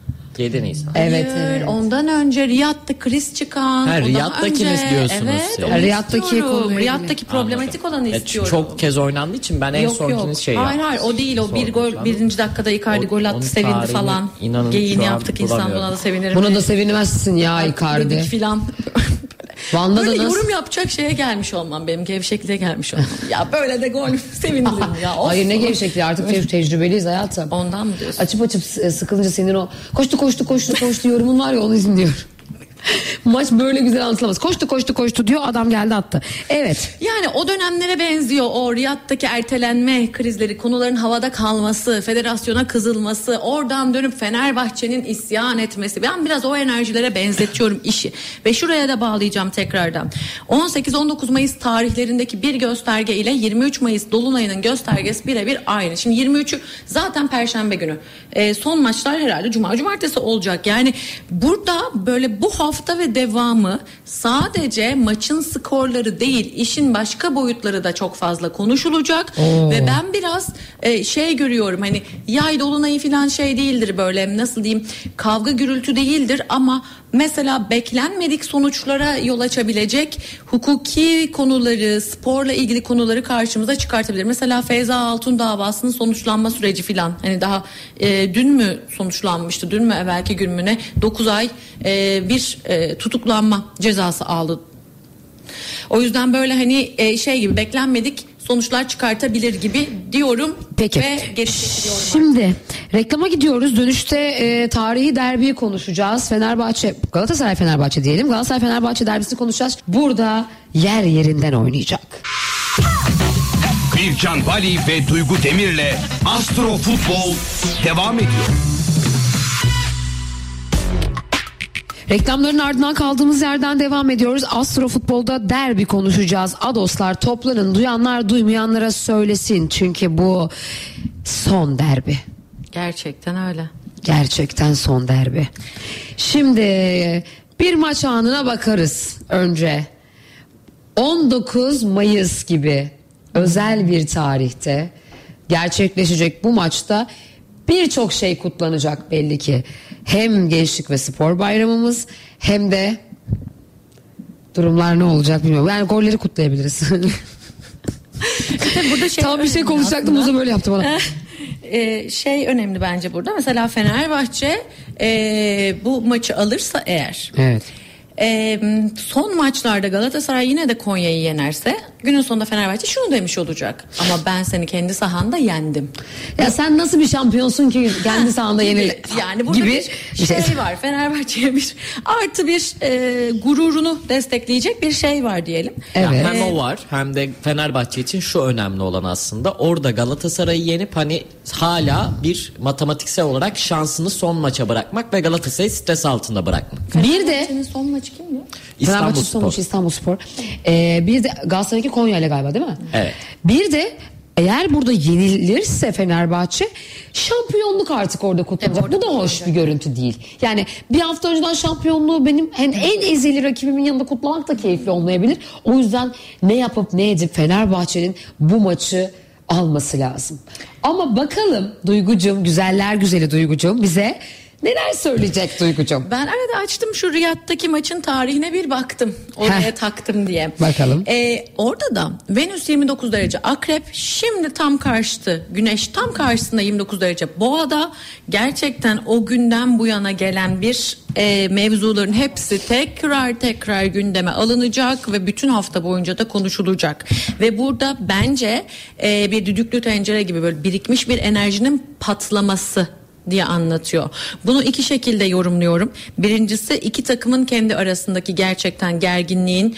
7 Nisan. Evet, Hayır, evet. ondan önce Riyad'da kriz çıkan. Ha, ondan Riyad'dakiniz önce, diyorsunuz evet, ya. onu Riyad'daki istiyorum. konuyla Riyad'daki problematik olanı istiyorum. Çok kez oynandığı için ben en sonkiniz şey Hayır yaptım. o değil, o bir gol, birinci dakikada Icardi gol attı, Onun sevindi tarihini falan. inanın Geyiğini şu an yaptık, insan bulamıyorum. buna da sevinirim. Buna da sevinmezsin ya Icardi. Dedik filan. Van'da da Böyle nasıl? yorum yapacak şeye gelmiş olmam, benim gevşekliğe gelmiş olmam. Ya böyle de gol sevinirim ya. Of. Hayır, ne gevşekliği, artık tecrübeliyiz hayatım. Ondan mı diyorsun? Açıp sıkılınca senin o koştu yorumun var ya, onu izliyor. Maç böyle güzel anlatılamaz. Koştu diyor, adam geldi attı. Evet. Yani o dönemlere benziyor o Riyad'daki ertelenme krizleri, konuların havada kalması, federasyona kızılması, oradan dönüp Fenerbahçe'nin isyan etmesi. Ben biraz o enerjilere benzetiyorum işi. Ve şuraya da bağlayacağım tekrardan. 18-19 Mayıs tarihlerindeki bir gösterge ile 23 Mayıs Dolunay'ının göstergesi birebir aynı. Şimdi 23'ü zaten Perşembe günü. Son maçlar herhalde Cumartesi olacak. Yani burada böyle bu hafta ve devamı sadece maçın skorları değil, işin başka boyutları da çok fazla konuşulacak. Ve ben biraz görüyorum, hani yay dolunayı falan değildir, böyle nasıl diyeyim, kavga gürültü değildir ama mesela beklenmedik sonuçlara yol açabilecek hukuki konuları, sporla ilgili konuları karşımıza çıkartabilir. Mesela Feyza Altun davasının sonuçlanma süreci filan, hani daha dün mü sonuçlanmıştı, dün mü evvelki gün mü ne, 9 ay bir tutuklanma cezası aldı. O yüzden böyle hani gibi beklenmedik sonuçlar çıkartabilir gibi diyorum. Peki. Ve geri çekiliyorum. Şimdi reklama gidiyoruz. Dönüşte tarihi derbiyi konuşacağız. Galatasaray Fenerbahçe diyelim. Galatasaray Fenerbahçe derbisini konuşacağız. Burada yer yerinden oynayacak. Bircan Bali ve Duygu Demir'le Astro Futbol devam ediyor. Reklamların ardından kaldığımız yerden devam ediyoruz. Astro Futbol'da derbi konuşacağız. Adoslar toplanın, duyanlar duymayanlara söylesin. Çünkü bu son derbi. Gerçekten öyle. Gerçekten son derbi. Şimdi bir maç anına bakarız önce. 19 Mayıs gibi özel bir tarihte gerçekleşecek bu maçta birçok şey kutlanacak belli ki. Hem Gençlik ve Spor Bayramımız hem de durumlar ne olacak bilmiyorum. Yani golleri kutlayabiliriz. Burada Tam bir şey konuşacaktım, Muzo böyle yaptı bana. Şey önemli bence burada. Mesela Fenerbahçe bu maçı alırsa eğer. Evet. Son maçlarda Galatasaray yine de Konya'yı yenerse günün sonunda Fenerbahçe şunu demiş olacak: ama ben seni kendi sahanda yendim. Ya sen nasıl bir şampiyonsun ki kendi sahanda yenil? Yani burada gibi bir şey var. Fenerbahçe'ye bir artı bir gururunu destekleyecek bir şey var diyelim. Evet. Hem o var hem de Fenerbahçe için şu önemli olan aslında, orada Galatasaray'ı yenip hani hala bir matematiksel olarak şansını son maça bırakmak ve Galatasaray'ı stres altında bırakmak. Bir de Fenerbahçe'nin son maçı kim ya? İstanbulspor. İstanbulspor. Bir de Galatasaray'ınki Konya ile galiba değil mi? Evet. Bir de eğer burada yenilirse Fenerbahçe şampiyonluk artık orada kutlanacak. Bu da hoş bir görüntü değil. Yani bir hafta önceden şampiyonluğu benim en ezeli rakibimin yanında kutlamak da keyifli olmayabilir. O yüzden ne yapıp ne edip Fenerbahçe'nin bu maçı alması lazım. Ama bakalım Duygucuğum, güzeller güzeli Duygucuğum bize neler söyleyecek Duygucuğum? Ben arada açtım şu Riyad'daki maçın tarihine bir baktım. Oraya taktım diye. Bakalım. Orada da Venüs 29 derece Akrep, şimdi tam karşıtı Güneş tam karşısında 29 derece Boğa'da. Gerçekten o günden bu yana gelen bir mevzuların hepsi tekrar gündeme alınacak ve bütün hafta boyunca da konuşulacak. Ve burada bence bir düdüklü tencere gibi böyle birikmiş bir enerjinin patlaması diye anlatıyor. Bunu iki şekilde yorumluyorum. Birincisi, iki takımın kendi arasındaki gerçekten gerginliğin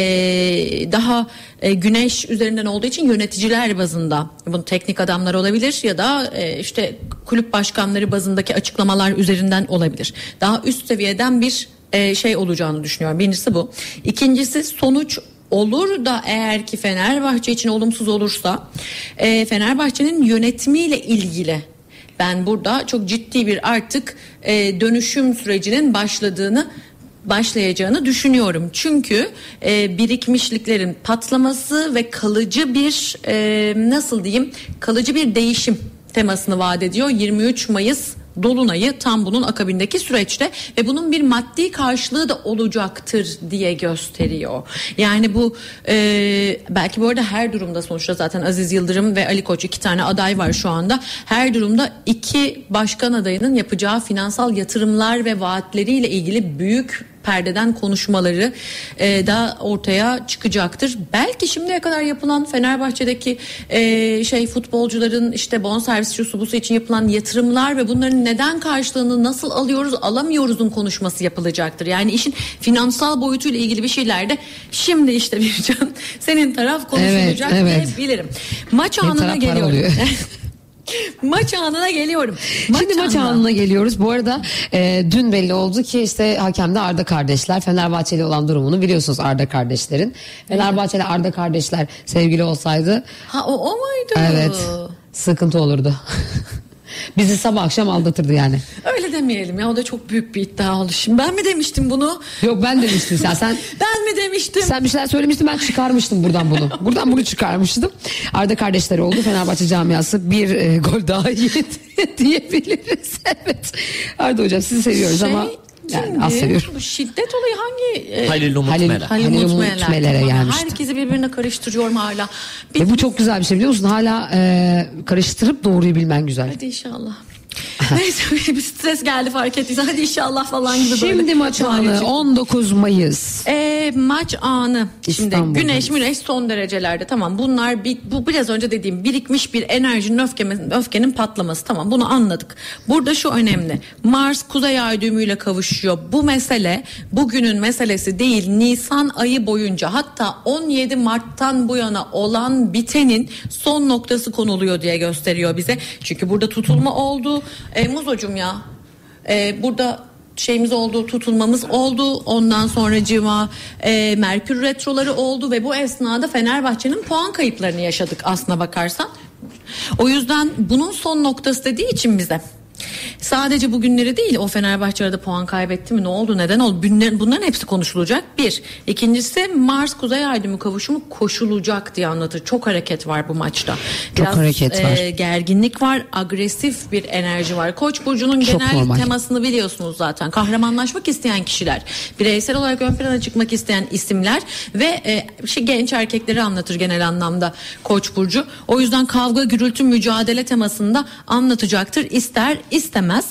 daha Güneş üzerinden olduğu için yöneticiler bazında, bunu teknik adamlar olabilir ya da işte kulüp başkanları bazındaki açıklamalar üzerinden olabilir. Daha üst seviyeden bir şey olacağını düşünüyorum. Birincisi bu. İkincisi, sonuç olur da eğer ki Fenerbahçe için olumsuz olursa Fenerbahçe'nin yönetimiyle ilgili ben burada çok ciddi bir artık dönüşüm sürecinin başlayacağını düşünüyorum. Çünkü birikmişliklerin patlaması ve kalıcı bir kalıcı bir değişim temasını vaat ediyor 23 Mayıs Dolunay'ı tam bunun akabindeki süreçte ve bunun bir maddi karşılığı da olacaktır diye gösteriyor. Yani bu belki bu arada her durumda, sonuçta zaten Aziz Yıldırım ve Ali Koç, iki tane aday var şu anda. Her durumda iki başkan adayının yapacağı finansal yatırımlar ve vaatleriyle ilgili büyük perdeden konuşmaları da ortaya çıkacaktır. Belki şimdiye kadar yapılan Fenerbahçe'deki futbolcuların işte bonservis şusu busu için yapılan yatırımlar ve bunların neden karşılığını nasıl alıyoruz alamıyoruzun konuşması yapılacaktır. Yani işin finansal boyutuyla ilgili bir şeyler de şimdi işte Bircan senin taraf konuşulacak diyebilirim. Maç anına geliyorum. Maç anına geliyorum. Maç anına geliyoruz. Bu arada dün belli oldu ki işte hakemde Arda kardeşler, Fenerbahçeli olan durumunu biliyorsunuz Arda kardeşlerin. Fenerbahçeli Arda kardeşler sevgili olsaydı. Ha o muydu? Evet. Sıkıntı olurdu. Bizi sabah akşam aldatırdı yani. Öyle demeyelim ya, o da çok büyük bir iddia oldu. Şimdi ben mi demiştim bunu? Yok, ben demiştim sen. Ben mi demiştim? Sen bir şeyler söylemiştin, ben çıkarmıştım buradan bunu. Buradan bunu çıkarmıştım. Arda kardeşleri oldu. Fenerbahçe camiası bir gol daha yedi diyebiliriz. Evet. Arda hocam sizi seviyoruz ama yani az seviyorum. Bu şiddet olayı hangi? Halil Umut Meler'e gelmişti. Herkesi birbirine karıştırıyorum hala. Bu çok güzel bir şey, biliyor musun? Hala karıştırıp doğruyu bilmen güzel. Hadi inşallah. Neyse, bir stres geldi fark ettiysen, hadi inşallah falan gibi böyle. Şimdi maç anı 19 Mayıs. Maç anı. Şimdi İstanbul'dayız. güneş son derecelerde, tamam, bunlar bu biraz önce dediğim birikmiş bir enerjinin öfkenin patlaması, tamam, bunu anladık. Burada şu önemli: Mars kuzey ay düğümüyle kavuşuyor. Bu mesele bugünün meselesi değil, Nisan ayı boyunca, hatta 17 Mart'tan bu yana olan bitenin son noktası konuluyor diye gösteriyor bize. Çünkü burada tutulma oldu. Muzocuğum ya, burada şeyimiz oldu, tutulmamız oldu. Ondan sonracığıma Merkür retroları oldu ve bu esnada Fenerbahçe'nin puan kayıplarını yaşadık aslına bakarsan. O yüzden bunun son noktası dediği için bize sadece bugünleri değil, o Fenerbahçe arada puan kaybetti mi, ne oldu, neden oldu, bunların hepsi konuşulacak. Bir. İkincisi, Mars Kuzey Ay düğümü kavuşumu koşulacak diye anlatır. Çok hareket var bu maçta. Biraz, çok hareket var. Gerginlik var, agresif bir enerji var. Koç burcunun genel normal temasını biliyorsunuz zaten. Kahramanlaşmak isteyen kişiler, bireysel olarak ön plana çıkmak isteyen isimler ve genç erkekleri anlatır genel anlamda Koç burcu. O yüzden kavga, gürültü, mücadele temasında anlatacaktır. İster istemez.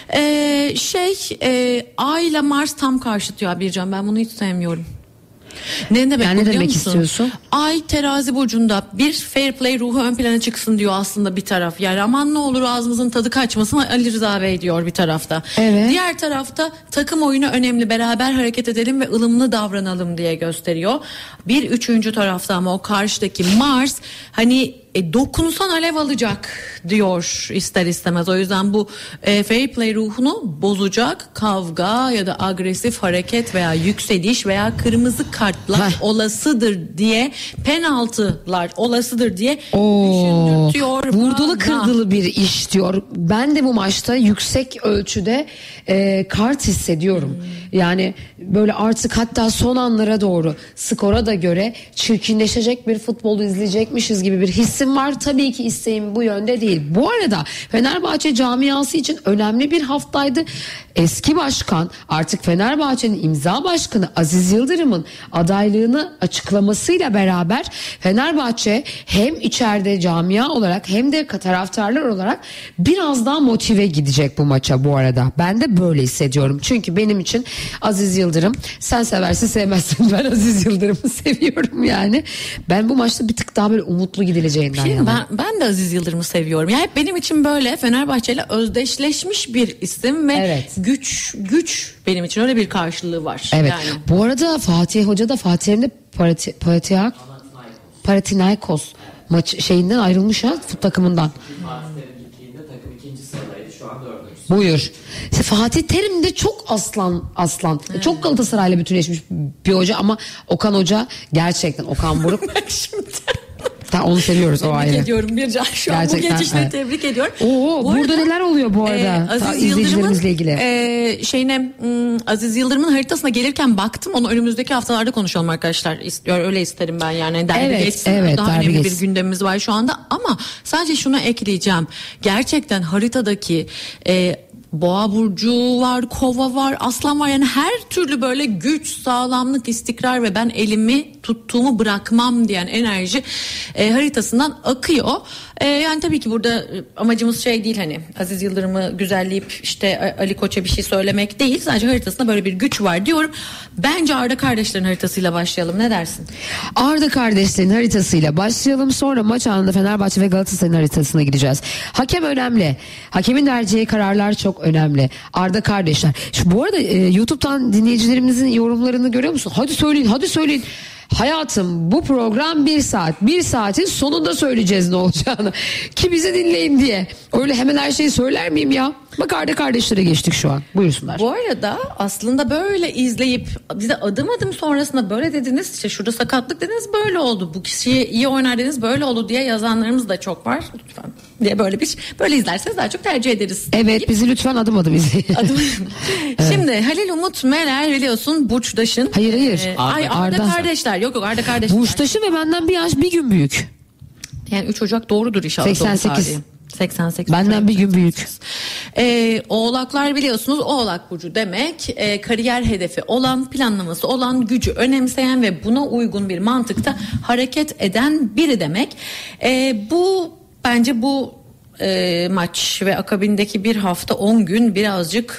Ay ile Mars tam karşıt ya Bircan, ben bunu hiç sevmiyorum. Ne demek istiyorsun? Ay terazi burcunda, bir fair play ruhu ön plana çıksın diyor aslında bir taraf. Yani aman ne olur ağzımızın tadı kaçmasın Ali Rıza Bey diyor bir tarafta. Evet. Diğer tarafta takım oyunu önemli, beraber hareket edelim ve ılımlı davranalım diye gösteriyor. Bir üçüncü tarafta ama o karşıdaki Mars hani dokunsan alev alacak diyor ister istemez. O yüzden bu fair play ruhunu bozacak kavga ya da agresif hareket veya yükseliş veya kırmızı kartlar olasıdır diye, penaltılar olasıdır diye düşündürtüyor. Vurdulu kırdılı bir iş diyor. Ben de bu maçta yüksek ölçüde kart hissediyorum. Yani böyle artık hatta son anlara doğru skora da göre çirkinleşecek bir futbolu izleyecekmişiz gibi bir hissim var. Tabii ki isteğim bu yönde değil. Bu arada Fenerbahçe camiası için önemli bir haftaydı. Eski başkan, artık Fenerbahçe'nin imza başkanı Aziz Yıldırım'ın adaylığını açıklamasıyla beraber Fenerbahçe hem içeride camia olarak hem de taraftarlar olarak biraz daha motive gidecek bu maça bu arada. Ben de böyle hissediyorum. Çünkü benim için Aziz Yıldırım, sen seversin sevmezsin, ben Aziz Yıldırım'ı seviyorum yani. Ben bu maçta bir tık daha böyle umutlu gidileceğinden ben de Aziz Yıldırım'ı seviyorum. Yani benim için böyle Fenerbahçe ile özdeşleşmiş bir isim ve güç benim için öyle bir karşılığı var. Evet. Yani. Bu arada Fatih Hoca da Fatih'in de Panathinaikos maç şeyinden ayrılmış ha, takımından. Buyur. Fatih Terim de çok aslan. Çok Galatasaray'la bütünleşmiş bir hoca ama Okan Hoca gerçekten, Okan Buruk. Onu seviyoruz, o ayrı. Tebrik ediyorum Bircan. Şu gerçekten, an bu geçişle tebrik ediyorum. Burada neler oluyor bu arada? Aziz izleyicilerimizle ilgili. Aziz Yıldırım'ın haritasına gelirken baktım. Onu önümüzdeki haftalarda konuşalım arkadaşlar. Öyle isterim ben yani. Derbi geçsin. Daha önemli bir gündemimiz var şu anda. Ama sadece şunu ekleyeceğim. Gerçekten haritadaki Boğa burcu var, Kova var, Aslan var, yani her türlü böyle güç, sağlamlık, istikrar ve ben elimi tuttuğumu bırakmam diyen enerji haritasından akıyor. Yani tabii ki burada amacımız şey değil, hani Aziz Yıldırım'ı güzelleyip işte Ali Koç'a bir şey söylemek değil. Sadece haritasında böyle bir güç var diyorum. Bence Arda kardeşlerin haritasıyla başlayalım. Ne dersin? Arda kardeşlerin haritasıyla başlayalım. Sonra maç anında Fenerbahçe ve Galatasaray'ın haritasına gideceğiz. Hakem önemli. Hakemin vereceği kararlar çok önemli. Arda kardeşler. Bu arada YouTube'dan dinleyicilerimizin yorumlarını görüyor musun? Hadi söyleyin. Hayatım, bu program 1 saat. 1 saatin sonunda söyleyeceğiz ne olacağını. Ki bizi dinleyin diye. Öyle hemen her şeyi söyler miyim ya? Bak Arda kardeşlere geçtik şu an. Buyursunlar. Bu arada aslında böyle izleyip bize adım adım sonrasında böyle dediniz, işte şurada sakatlık dediniz, böyle oldu. Bu kişiye iyi oynar dediniz, böyle oldu diye yazanlarımız da çok var. Lütfen diye böyle izlerseniz daha çok tercih ederiz. Evet, bizi lütfen adım adım izleyin. Şimdi Halil Umut Meler biliyorsun Burçtaş'ın. Hayır. Arda kardeşler. Yok Arda kardeşler. Burçtaş'ın ve benden bir yaş bir gün büyük. Yani 3 Ocak doğrudur inşallah. 88. 88. Benden bir gün büyük. Oğlaklar biliyorsunuz, Oğlak burcu demek kariyer hedefi olan, planlaması olan, gücü önemseyen ve buna uygun bir mantıkta hareket eden biri demek. Bence bu maç ve akabindeki bir hafta 10 gün birazcık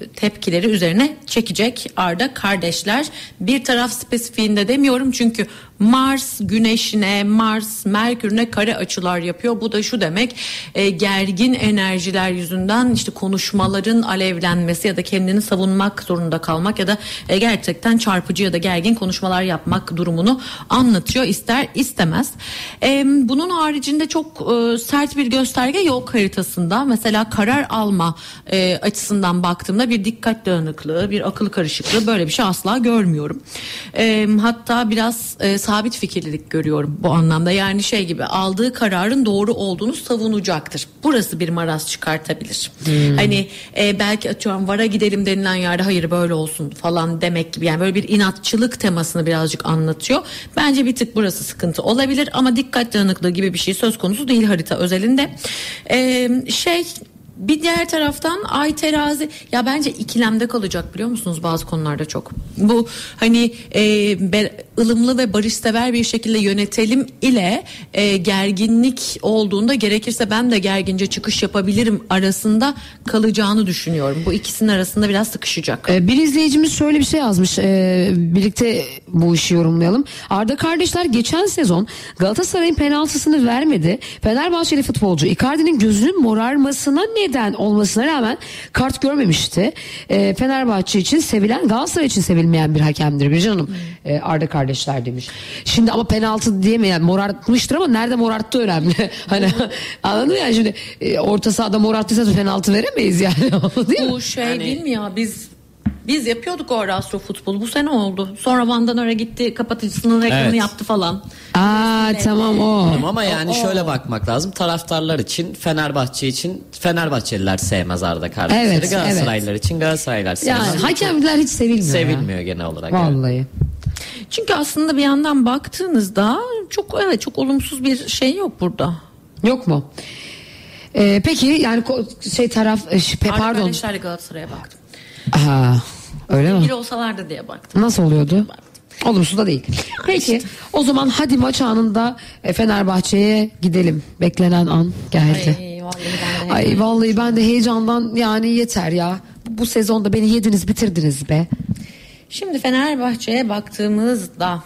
tepkileri üzerine çekecek Arda kardeşler. Bir taraf spesifiğinde demiyorum çünkü Mars Güneş'ine, Mars Merkür'üne kare açılar yapıyor. Bu da şu demek, gergin enerjiler yüzünden işte konuşmaların alevlenmesi ya da kendini savunmak zorunda kalmak ya da gerçekten çarpıcı ya da gergin konuşmalar yapmak durumunu anlatıyor ister istemez. Bunun haricinde çok sert bir gösterge yok haritasında. Mesela karar alma açısından baktığımda bir dikkat dağınıklığı, bir akıl karışıklığı, böyle bir şey asla görmüyorum. Hatta biraz sabit fikirlilik görüyorum bu anlamda. Yani şey gibi, aldığı kararın doğru olduğunu savunacaktır. Burası bir maraz çıkartabilir. Hani belki atıyorum VAR'a gidelim denilen yerde hayır böyle olsun falan demek gibi. Yani böyle bir inatçılık temasını birazcık anlatıyor. Bence bir tık burası sıkıntı olabilir ama dikkat dağınıklığı gibi bir şey söz konusu değil harita özelinde. Bir diğer taraftan Ay Terazi, ya bence ikilemde kalacak biliyor musunuz bazı konularda çok. Bu hani ılımlı ve barışsever bir şekilde yönetelim ile gerginlik olduğunda gerekirse ben de gergince çıkış yapabilirim arasında kalacağını düşünüyorum. Bu ikisinin arasında biraz sıkışacak. Bir izleyicimiz şöyle bir şey yazmış. Birlikte bu işi yorumlayalım. Arda kardeşler geçen sezon Galatasaray'ın penaltısını vermedi. Fenerbahçeli futbolcu Icardi'nin gözünün morarmasına neden olmasına rağmen kart görmemişti. Fenerbahçe için sevilen, Galatasaray için sevilmeyen bir hakemdir Bircan Hanım. Arda kardeşler demiş. Şimdi ama penaltı diyemeyen, morartmıştır ama nerede morarttı önemli. Hani anladın mı yani, şimdi orta sahada morarttıysa penaltı veremeyiz yani. Değil bu şey yani... değil mi ya, biz yapıyorduk o Astro Futbol. Bu sene oldu. Sonra Van Danara gitti, kapatıcısının reklamını yaptı falan. Tamam o. Ama yani şöyle bakmak lazım. Taraftarlar için, Fenerbahçe için Fenerbahçeliler sevmez Arda kardeşleri. Evet, Galatasaraylılar için Galatasaraylılar sevmez. Yani hakemler hiç sevilmiyor. Sevilmiyor genel olarak. Vallahi. Yani. Çünkü aslında bir yandan baktığınızda çok olumsuz bir şey yok burada. Yok mu? Peki yani pardon. Arkadaşlarla Galatasaray'a baktım. Öyle mi? İlgili olsalardı diye baktım. Nasıl oluyordu? Olumsuz da değil. Peki o zaman hadi maç anında Fenerbahçe'ye gidelim. Beklenen an geldi. Vallahi ben de heyecandan yani yeter ya. Bu sezonda beni yediniz bitirdiniz be. Şimdi Fenerbahçe'ye baktığımızda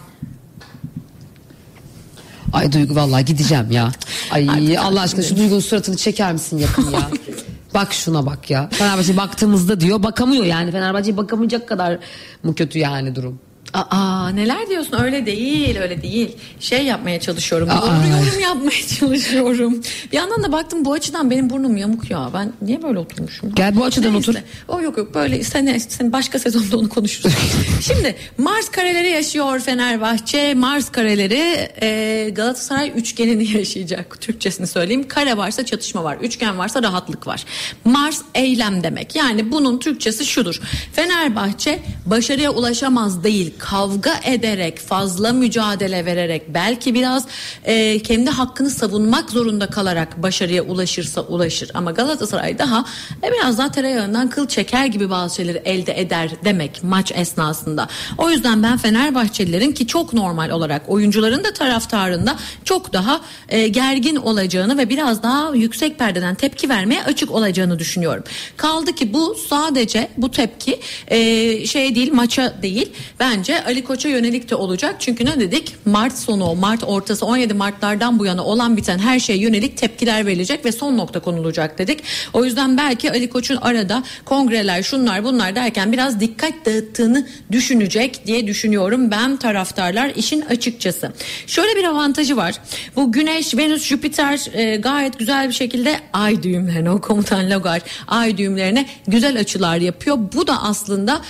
Duygu vallahi gideceğim ya. Allah aşkına şu Duygu'nun suratını çeker misin yakın ya? Bak şuna bak ya. Fenerbahçe'ye baktığımızda diyor, bakamıyor yani. Fenerbahçe'ye bakamayacak kadar mı kötü yani durum? Neler diyorsun, öyle değil. Şey yapmaya çalışıyorum. Doğru yorum yapmaya çalışıyorum. Bir yandan da baktım bu açıdan benim burnum yamuk ya. Ben niye böyle oturmuşum? Gel bu açıdan otur. Yok böyle sen başka sezonda onu konuşuruz. Şimdi Mars kareleri yaşıyor Fenerbahçe. Mars kareleri Galatasaray üçgenini yaşayacak. Türkçesini söyleyeyim. Kare varsa çatışma var. Üçgen varsa rahatlık var. Mars eylem demek. Yani bunun Türkçesi şudur. Fenerbahçe başarıya ulaşamaz değil. Kavga ederek, fazla mücadele vererek, belki biraz kendi hakkını savunmak zorunda kalarak başarıya ulaşırsa ulaşır. Ama Galatasaray daha biraz daha tereyağından kıl çeker gibi bazı şeyleri elde eder demek maç esnasında. O yüzden ben Fenerbahçelilerin, ki çok normal olarak oyuncuların da taraftarında çok daha gergin olacağını ve biraz daha yüksek perdeden tepki vermeye açık olacağını düşünüyorum. Kaldı ki bu sadece bu tepki değil, maça değil. Bence Ali Koç'a yönelik de olacak. Çünkü ne dedik? Mart sonu, Mart ortası, 17 Mart'lardan bu yana olan biten her şeye yönelik tepkiler verilecek ve son nokta konulacak dedik. O yüzden belki Ali Koç'un arada kongreler, şunlar bunlar derken biraz dikkat dağıttığını düşünecek diye düşünüyorum ben, taraftarlar işin açıkçası. Şöyle bir avantajı var. Bu Güneş, Venüs, Jüpiter gayet güzel bir şekilde ay düğümlerine, o komutan Logar ay düğümlerine güzel açılar yapıyor. Bu da aslında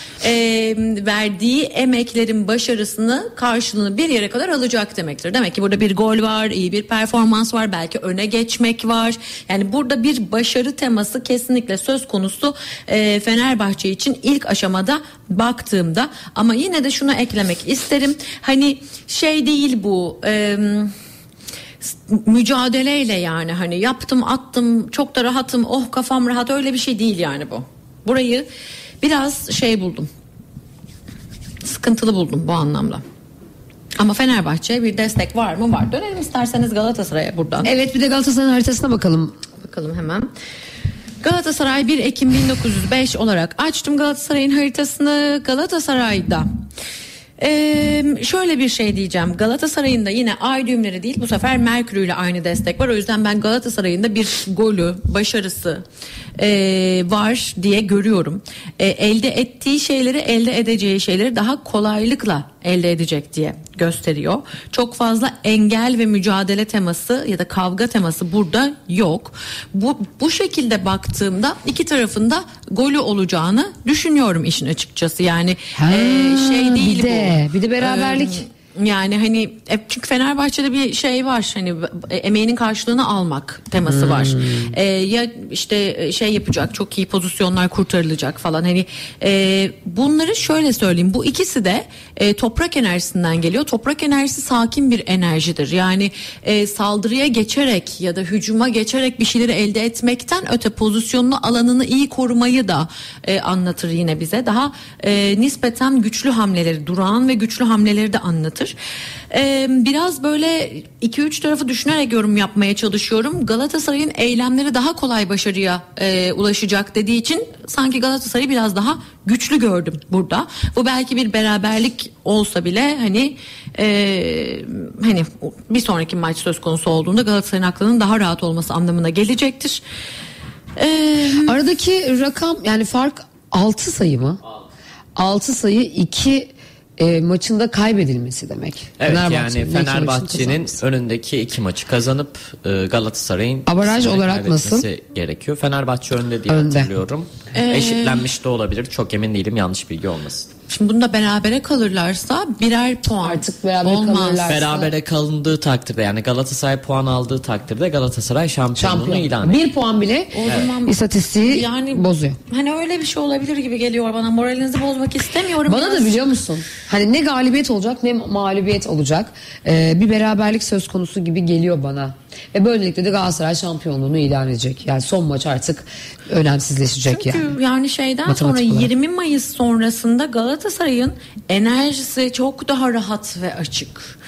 verdiği emeklerin başarısını, karşılığını bir yere kadar alacak demektir. Demek ki burada bir gol var, iyi bir performans var, belki öne geçmek var. Yani burada bir başarı teması kesinlikle söz konusu Fenerbahçe için ilk aşamada baktığımda. Ama yine de şunu eklemek isterim. Hani değil bu... mücadeleyle, yani hani yaptım attım çok da rahatım, kafam rahat, öyle bir şey değil yani bu. Burayı biraz buldum, sıkıntılı buldum bu anlamda. Ama Fenerbahçe'ye bir destek var mı? Var. Dönelim isterseniz Galatasaray'a buradan. Evet, bir de Galatasaray'ın haritasına bakalım. Bakalım hemen. Galatasaray 1 Ekim 1905 olarak açtım Galatasaray'ın haritasını. Galatasaray'da Şöyle bir şey diyeceğim. Galatasaray'ın da yine ay düğümleri değil, bu sefer Merkür ile aynı destek var. O yüzden ben Galatasaray'ın da bir golü, başarısı var diye görüyorum. Elde ettiği şeyleri, elde edeceği şeyleri daha kolaylıkla elde edecek diye gösteriyor. Çok fazla engel ve mücadele teması ya da kavga teması burada yok. Bu şekilde baktığımda iki tarafında golü olacağını düşünüyorum işin açıkçası. Yani şey değil bu. Bir de beraberlik. Yani hani çünkü Fenerbahçe'de bir şey var, hani emeğinin karşılığını almak teması var. Ya işte şey yapacak, çok iyi pozisyonlar kurtarılacak falan, hani bunları şöyle söyleyeyim, bu ikisi de toprak enerjisinden geliyor. Toprak enerjisi sakin bir enerjidir. Yani saldırıya geçerek ya da hücuma geçerek bir şeyleri elde etmekten öte pozisyonunu, alanını iyi korumayı da anlatır yine bize. Daha nispeten güçlü hamleleri, durağan ve güçlü hamleleri de anlatır. Biraz böyle 2-3 tarafı düşünerek yorum yapmaya çalışıyorum. Galatasaray'ın eylemleri daha kolay başarıya ulaşacak dediği için sanki Galatasaray'ı biraz daha güçlü gördüm burada. Bu belki bir beraberlik olsa bile hani bir sonraki maç söz konusu olduğunda Galatasaray'ın aklının daha rahat olması anlamına gelecektir. Aradaki rakam, yani fark 6 sayı mı? 6 sayı 2 maçında kaybedilmesi demek. Evet, yani Fenerbahçe'nin önündeki 2 maçı kazanıp Galatasaray'ın avaraj olarak nasıl gerekiyor. Fenerbahçe önde diye hatırlıyorum. Eşitlenmiş de olabilir. Çok emin değilim, yanlış bilgi olmasın. Şimdi bunda berabere kalırlarsa birer puan. Artık berabere kalırlarsa. Berabere kalındığı takdirde, yani Galatasaray puan aldığı takdirde Galatasaray şampiyonluğunu ilan ediyor. 1 puan bile o zaman istatistiği yani bozuyor. Hani öyle bir şey olabilir gibi geliyor bana. Moralinizi bozmak istemiyorum. Bana da biliyor musun? Hani ne galibiyet olacak ne mağlubiyet olacak. Bir beraberlik söz konusu gibi geliyor bana. Ve böylelikle de Galatasaray şampiyonluğunu ilan edecek. Yani son maç artık önemsizleşecek. Çünkü yani şeyden sonra 20 Mayıs sonrasında Galatasaray'ın enerjisi çok daha rahat ve açık.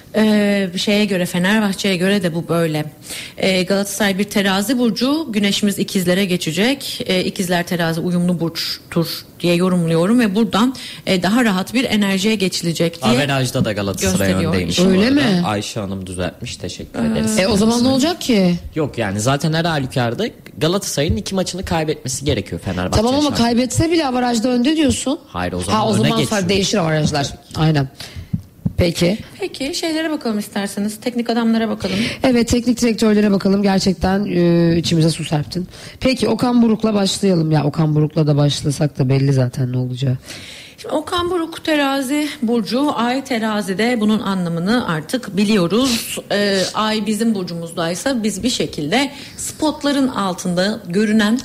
Şeye göre, Fenerbahçe'ye göre de bu böyle. Galatasaray bir terazi burcu, güneşimiz ikizlere geçecek. İkizler terazi uyumlu burçtur diye yorumluyorum ve buradan daha rahat bir enerjiye geçilecek diye. Averajda da Galatasaray öndeymiş. Öyle mi? Ayşe Hanım düzeltmiş, teşekkür ederiz. O zaman ne olacak ki? Yok yani zaten her halükarda Galatasaray'ın 2 maçını kaybetmesi gerekiyor Fenerbahçe. Tamam ama kaybetse bile avarajda önde diyorsun. Hayır, o zaman o zaman değişir avarajlar. Aynen. Peki şeylere bakalım isterseniz. Teknik adamlara bakalım. Evet, teknik direktörlere bakalım. Gerçekten içimize su serptin. Peki Okan Buruk'la başlayalım. Ya Okan Buruk'la da başlasak da belli zaten ne olacağı. Şimdi Okan Buruk terazi burcu, ay terazide, bunun anlamını artık biliyoruz. Ay bizim burcumuzdaysa biz bir şekilde spotların altında görünen,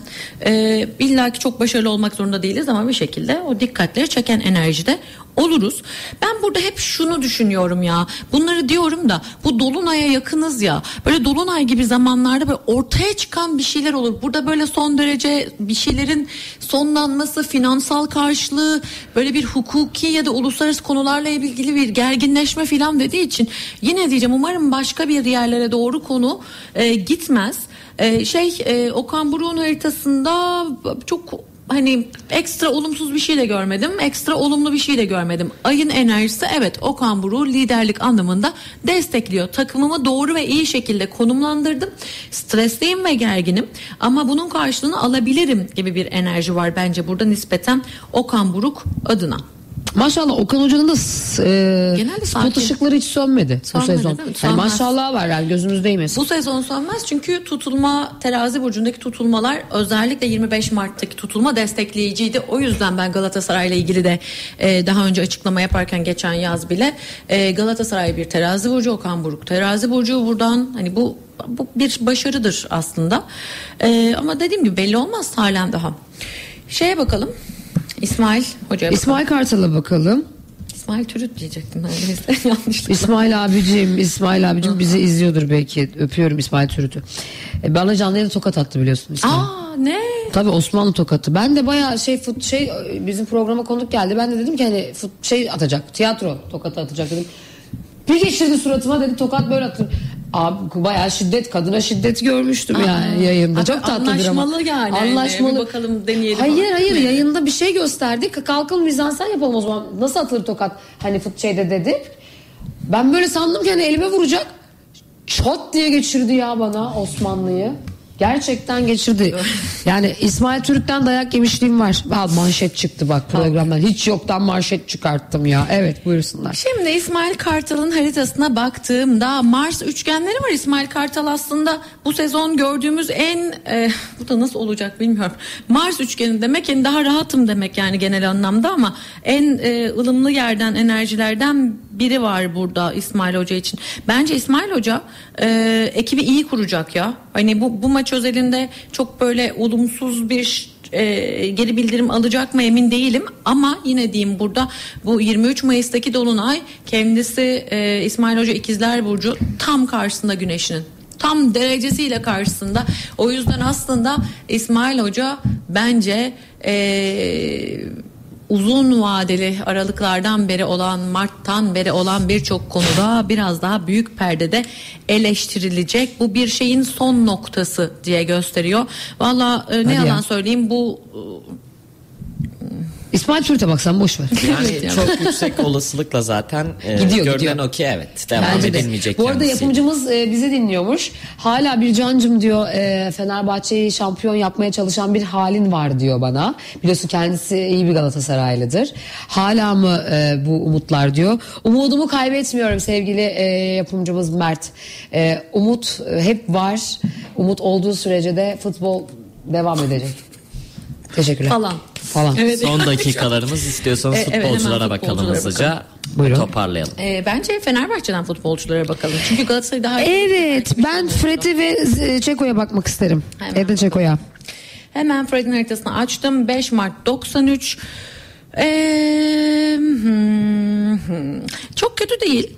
illaki çok başarılı olmak zorunda değiliz ama bir şekilde o dikkatleri çeken enerjide oluruz. Ben burada hep şunu düşünüyorum ya. Bunları diyorum da bu dolunaya yakınız ya. Böyle dolunay gibi zamanlarda böyle ortaya çıkan bir şeyler olur. Burada böyle son derece bir şeylerin sonlanması, finansal karşılığı, böyle bir hukuki ya da uluslararası konularla ilgili bir gerginleşme falan dediği için yine diyeceğim, umarım başka bir yerlere doğru konu gitmez. Okan Buruk'un haritasında çok hani ekstra olumsuz bir şey de görmedim, ekstra olumlu bir şey de görmedim. Ayın enerjisi evet Okan Buruk'u liderlik anlamında destekliyor. Takımımı doğru ve iyi şekilde konumlandırdım. Stresliyim ve gerginim ama bunun karşılığını alabilirim gibi bir enerji var bence burada nispeten Okan Buruk adına. Maşallah Okan Hoca'nın da spot ışıkları hiç sönmedi bu sezon. Yani maşallah var, yani gözümüz değmesin. Bu sezon sönmez çünkü tutulma, terazi burcundaki tutulmalar, özellikle 25 Mart'taki tutulma destekleyiciydi. O yüzden ben Galatasaray'la ilgili de daha önce açıklama yaparken geçen yaz bile Galatasaray bir terazi burcu, Okan Buruk terazi burcu, buradan hani bu bir başarıdır aslında. Ama dediğim gibi belli olmaz halen daha. Şeye bakalım. İsmail Hoca'ya bakalım. İsmail Kartal'a bakalım. İsmail Türüt diyecektim neredeyse. Yanlışlıkla. İsmail abicim bizi izliyordur belki. Öpüyorum İsmail Türüt'ü. Bana canlı yayında tokat attı biliyorsun İsmail. Ne? Tabii Osmanlı tokatı. Ben de bayağı bizim programa konuk geldi. Ben de dedim ki hani atacak. Tiyatro tokatı atacak dedim. Bir geçirdi suratıma, dedi tokat böyle atır. Abi bayağı şiddet, kadına şiddet görmüştüm yani yayında. Çok tatlıdır ama. Anlaşmalı yani. Anlaşmalı. Bir bakalım, deneyelim. Hayır yayında bir şey gösterdik. Kalkalım mizansen yapalım o zaman. Nasıl atılır tokat? Hani şeyde dedik. Ben böyle sandım ki hani elime vuracak. Çat diye geçirdi ya bana Osmanlı'yı. Gerçekten geçirdi. Yani İsmail Türk'ten dayak yemişliğim var. Manşet çıktı bak programdan. Hiç yoktan manşet çıkarttım ya. Evet, buyursunlar. Şimdi İsmail Kartal'ın haritasına baktığımda Mars üçgenleri var. İsmail Kartal aslında bu sezon gördüğümüz bu da nasıl olacak bilmiyorum. Mars üçgeni demek yani daha rahatım demek yani genel anlamda, ama en ılımlı yerden, enerjilerden biri var burada İsmail Hoca için. Bence İsmail Hoca ekibi iyi kuracak ya. Hani bu maç özelinde çok böyle olumsuz bir geri bildirim alacak mı emin değilim, ama yine diyeyim burada bu 23 Mayıs'taki dolunay kendisi İsmail Hoca İkizler Burcu tam karşısında Güneş'in. Tam derecesiyle karşısında. O yüzden aslında İsmail Hoca bence uzun vadeli aralıklardan beri olan, Mart'tan beri olan birçok konuda biraz daha büyük perdede eleştirilecek. Bu bir şeyin son noktası diye gösteriyor. Valla ne yalan söyleyeyim, bu İsmail Türk'e baksan boş ver. Yani çok yüksek olasılıkla zaten görünen o ki evet, devam Bence edilmeyecek. Bu arada yapımcımız bizi dinliyormuş. Hala bir cancım diyor, Fenerbahçe'yi şampiyon yapmaya çalışan bir halin var diyor bana. Biliyorsun kendisi iyi bir Galatasaraylıdır. Hala mı bu umutlar diyor. Umudumu kaybetmiyorum sevgili yapımcımız Mert. Umut hep var. Umut olduğu sürece de futbol devam edecek. Teşekkürler. Falan. Evet. Son dakikalarımız, istiyorsanız futbolculara bakalım hızlıca. Buyurun. Toparlayalım. Bence Fenerbahçe'den futbolculara bakalım. Çünkü Galatasaray daha... Evet, ben Fred'i ve Ceko'ya bakmak isterim. Ede Ceko'ya. Hemen Fred'in haritasını açtım. 5 Mart 93. Çok kötü değil.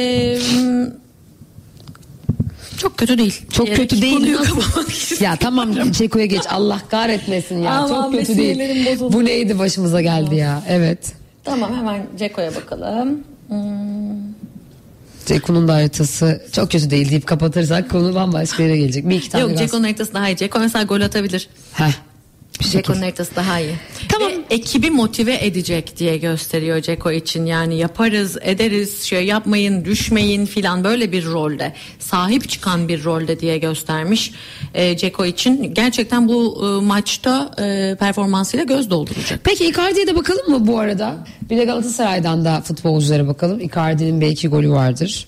Çok kötü değil. Çok kötü değil. Ya tamam, Ceko'ya geç. Allah kahretmesin ya. Aman, çok kötü değil. bozuldu. Bu neydi başımıza geldi ya. Evet. Tamam, hemen Ceko'ya bakalım. Ceko'nun da haritası çok kötü değil deyip kapatırsak konu bambaşka yere gelecek. Bir iki tane Yok, Ceko'nun haritası daha iyi. Ceko mesela gol atabilir. Ceko'nun haritası daha iyi. Tamam. Ve ekibi motive edecek diye gösteriyor Ceko için. Yani yaparız, ederiz, şey yapmayın, düşmeyin filan, böyle bir rolde. Sahip çıkan bir rolde diye göstermiş Ceko için. Gerçekten bu maçta performansıyla göz dolduracak. Peki Icardi'ye de bakalım mı bu arada? Bir de Galatasaray'dan da futbolculara bakalım. Icardi'nin belki golü vardır.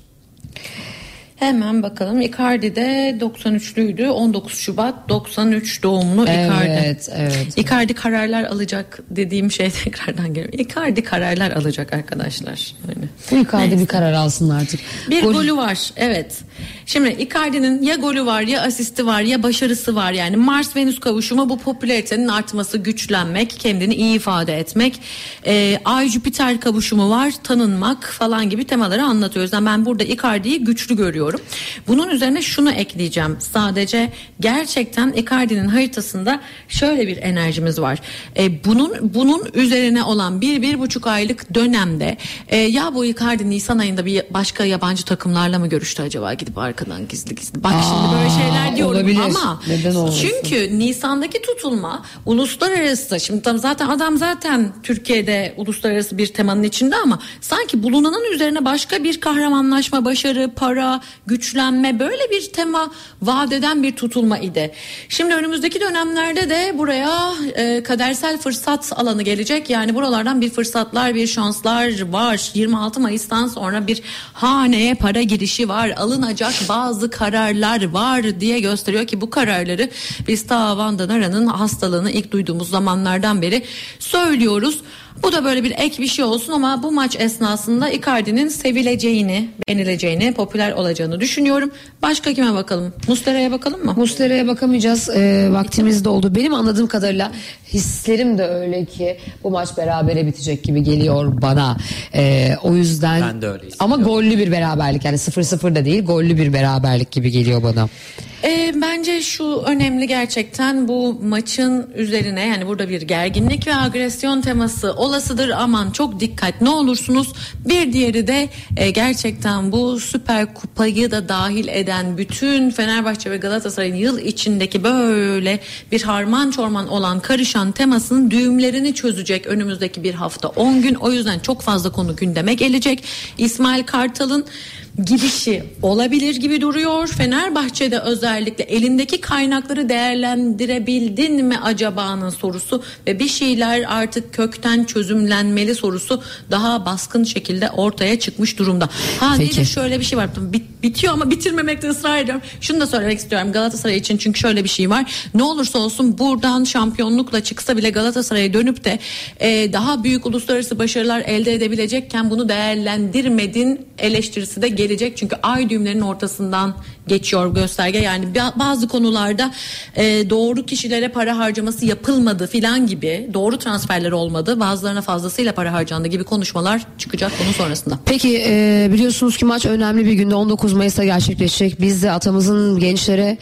Hemen bakalım. Icardi de 93'lüydü. 19 Şubat 93 doğumlu Icardi. Evet. Icardi kararlar alacak dediğim şey tekrardan geliyor. Icardi kararlar alacak arkadaşlar. Yani. Icardi bir karar alsın artık. Bir golü var. Evet. Şimdi Icardi'nin ya golü var, ya asisti var, ya başarısı var. Yani Mars-Venüs kavuşumu, bu popülaritenin artması, güçlenmek, kendini iyi ifade etmek. Ay-Jüpiter kavuşumu var, tanınmak falan gibi temaları anlatıyoruz. Yani ben burada Icardi'yi güçlü görüyorum. Bunun üzerine şunu ekleyeceğim. Sadece gerçekten Icardi'nin haritasında şöyle bir enerjimiz var. Bunun üzerine olan 1-1,5 aylık dönemde ya bu Icardi Nisan ayında bir başka yabancı takımlarla mı görüştü acaba, gidip arkadan gizli. Bak şimdi böyle şeyler diyorum olabilir. ama neden olmasın? çünkü Nisan'daki tutulma uluslararası, şimdi adam zaten Türkiye'de uluslararası bir temanın içinde, ama sanki bulunanın üzerine başka bir kahramanlaşma, başarı, para, güçlenme, böyle bir tema vaat eden bir tutulma idi. Şimdi önümüzdeki dönemlerde de buraya kadersel fırsat alanı gelecek. Yani buralardan bir fırsatlar, bir şanslar var. 26 Mayıs'tan sonra bir haneye para girişi var. Alınacak bazı kararlar var diye gösteriyor ki bu kararları biz ta Van Danara'nın hastalığını ilk duyduğumuz zamanlardan beri söylüyoruz. Bu da böyle bir ek bir şey olsun, ama bu maç esnasında Icardi'nin sevileceğini, beğenileceğini, popüler olacağını düşünüyorum. Başka kime bakalım? Muslera'ya bakalım mı? Muslera'ya bakamayacağız. Vaktimiz doldu. Benim anladığım kadarıyla hislerim de öyle ki bu maç berabere bitecek gibi geliyor bana. O yüzden ben de öyle hissediyorum. Ama gollü bir beraberlik, yani 0-0 da değil, gollü bir beraberlik gibi geliyor bana. Bence şu önemli gerçekten, bu maçın üzerine, yani burada bir gerginlik ve agresyon teması olasıdır, aman çok dikkat ne olursunuz. Bir diğeri de gerçekten bu Süper Kupayı da dahil eden bütün Fenerbahçe ve Galatasaray'ın yıl içindeki böyle bir harman çorman olan, karışan temasının düğümlerini çözecek önümüzdeki bir hafta 10 gün. O yüzden çok fazla konu gündeme gelecek. İsmail Kartal'ın gidişi olabilir gibi duruyor. Fenerbahçe'de özellikle elindeki kaynakları değerlendirebildin mi acaba'nın sorusu ve bir şeyler artık kökten çözümlenmeli sorusu daha baskın şekilde ortaya çıkmış durumda. Bir de şöyle bir şey var. Bitiyor ama bitirmemekte ısrar ediyorum. Şunu da söylemek istiyorum Galatasaray için, çünkü şöyle bir şey var. Ne olursa olsun buradan şampiyonlukla çıksa bile Galatasaray'a dönüp de daha büyük uluslararası başarılar elde edebilecekken bunu değerlendirmedin eleştirisi de gelecek. Çünkü ay düğümlerinin ortasından geçiyor gösterge. Yani bazı konularda doğru kişilere para harcaması yapılmadı filan gibi, doğru transferler olmadı, bazılarına fazlasıyla para harcandı gibi konuşmalar çıkacak bunun sonrasında. Peki biliyorsunuz ki maç önemli bir günde 19 Mayıs'ta gerçekleşecek. Biz de atamızın gençlere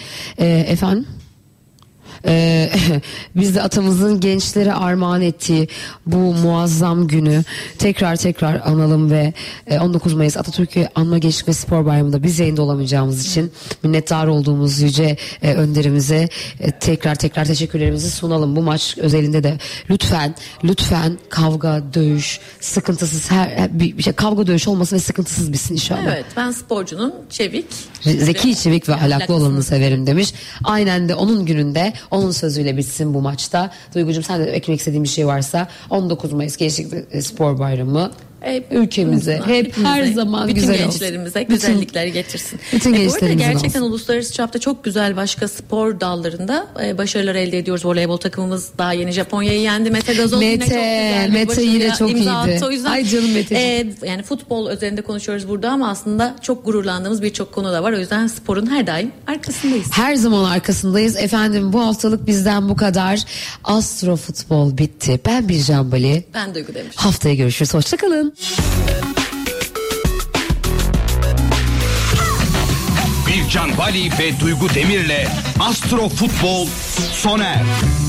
biz de atamızın gençlere armağan ettiği bu muazzam günü tekrar analım ve 19 Mayıs Atatürk'ü Anma Gençlik ve Spor Bayramı'nda biz yayında olamayacağımız için minnettar olduğumuz yüce önderimize tekrar teşekkürlerimizi sunalım. Bu maç özelinde de lütfen kavga, dövüş, sıkıntısız bir şey, kavga dövüş olmasın ve sıkıntısız bitsin inşallah. Evet, ben sporcunun zeki, çevik ve ahlaklı olanını severim demiş. Aynen de onun gününde onun sözüyle bitsin bu maçta. Duygucuğum, sen de eklemek istediğin bir şey varsa 19 Mayıs Gençlik Spor Bayramı ülkemize hep her zaman bütün güzel gençlerimize olsun. güzellikler getirsin. Bütün Bu arada gençlerimizin gerçekten olsun. uluslararası çapta çok güzel başka spor dallarında başarılar elde ediyoruz. Voleybol takımımız daha yeni Japonya'yı yendi. Mete Gazoz yine çok güzel bir Mete yine çok imza attı. iyiydi. O yüzden, ay canım Meteciğim. yani futbol üzerinde konuşuyoruz burada ama aslında çok gururlandığımız birçok konu da var. O yüzden sporun her daim arkasındayız. Her zaman arkasındayız. Efendim, bu haftalık bizden bu kadar. Astro Futbol bitti. Ben Bircan Bali. Ben Duygu Demir. Haftaya görüşürüz. Hoşçakalın. Bircan Bali ve Duygu Demir'le Astro Futbol sona erdi.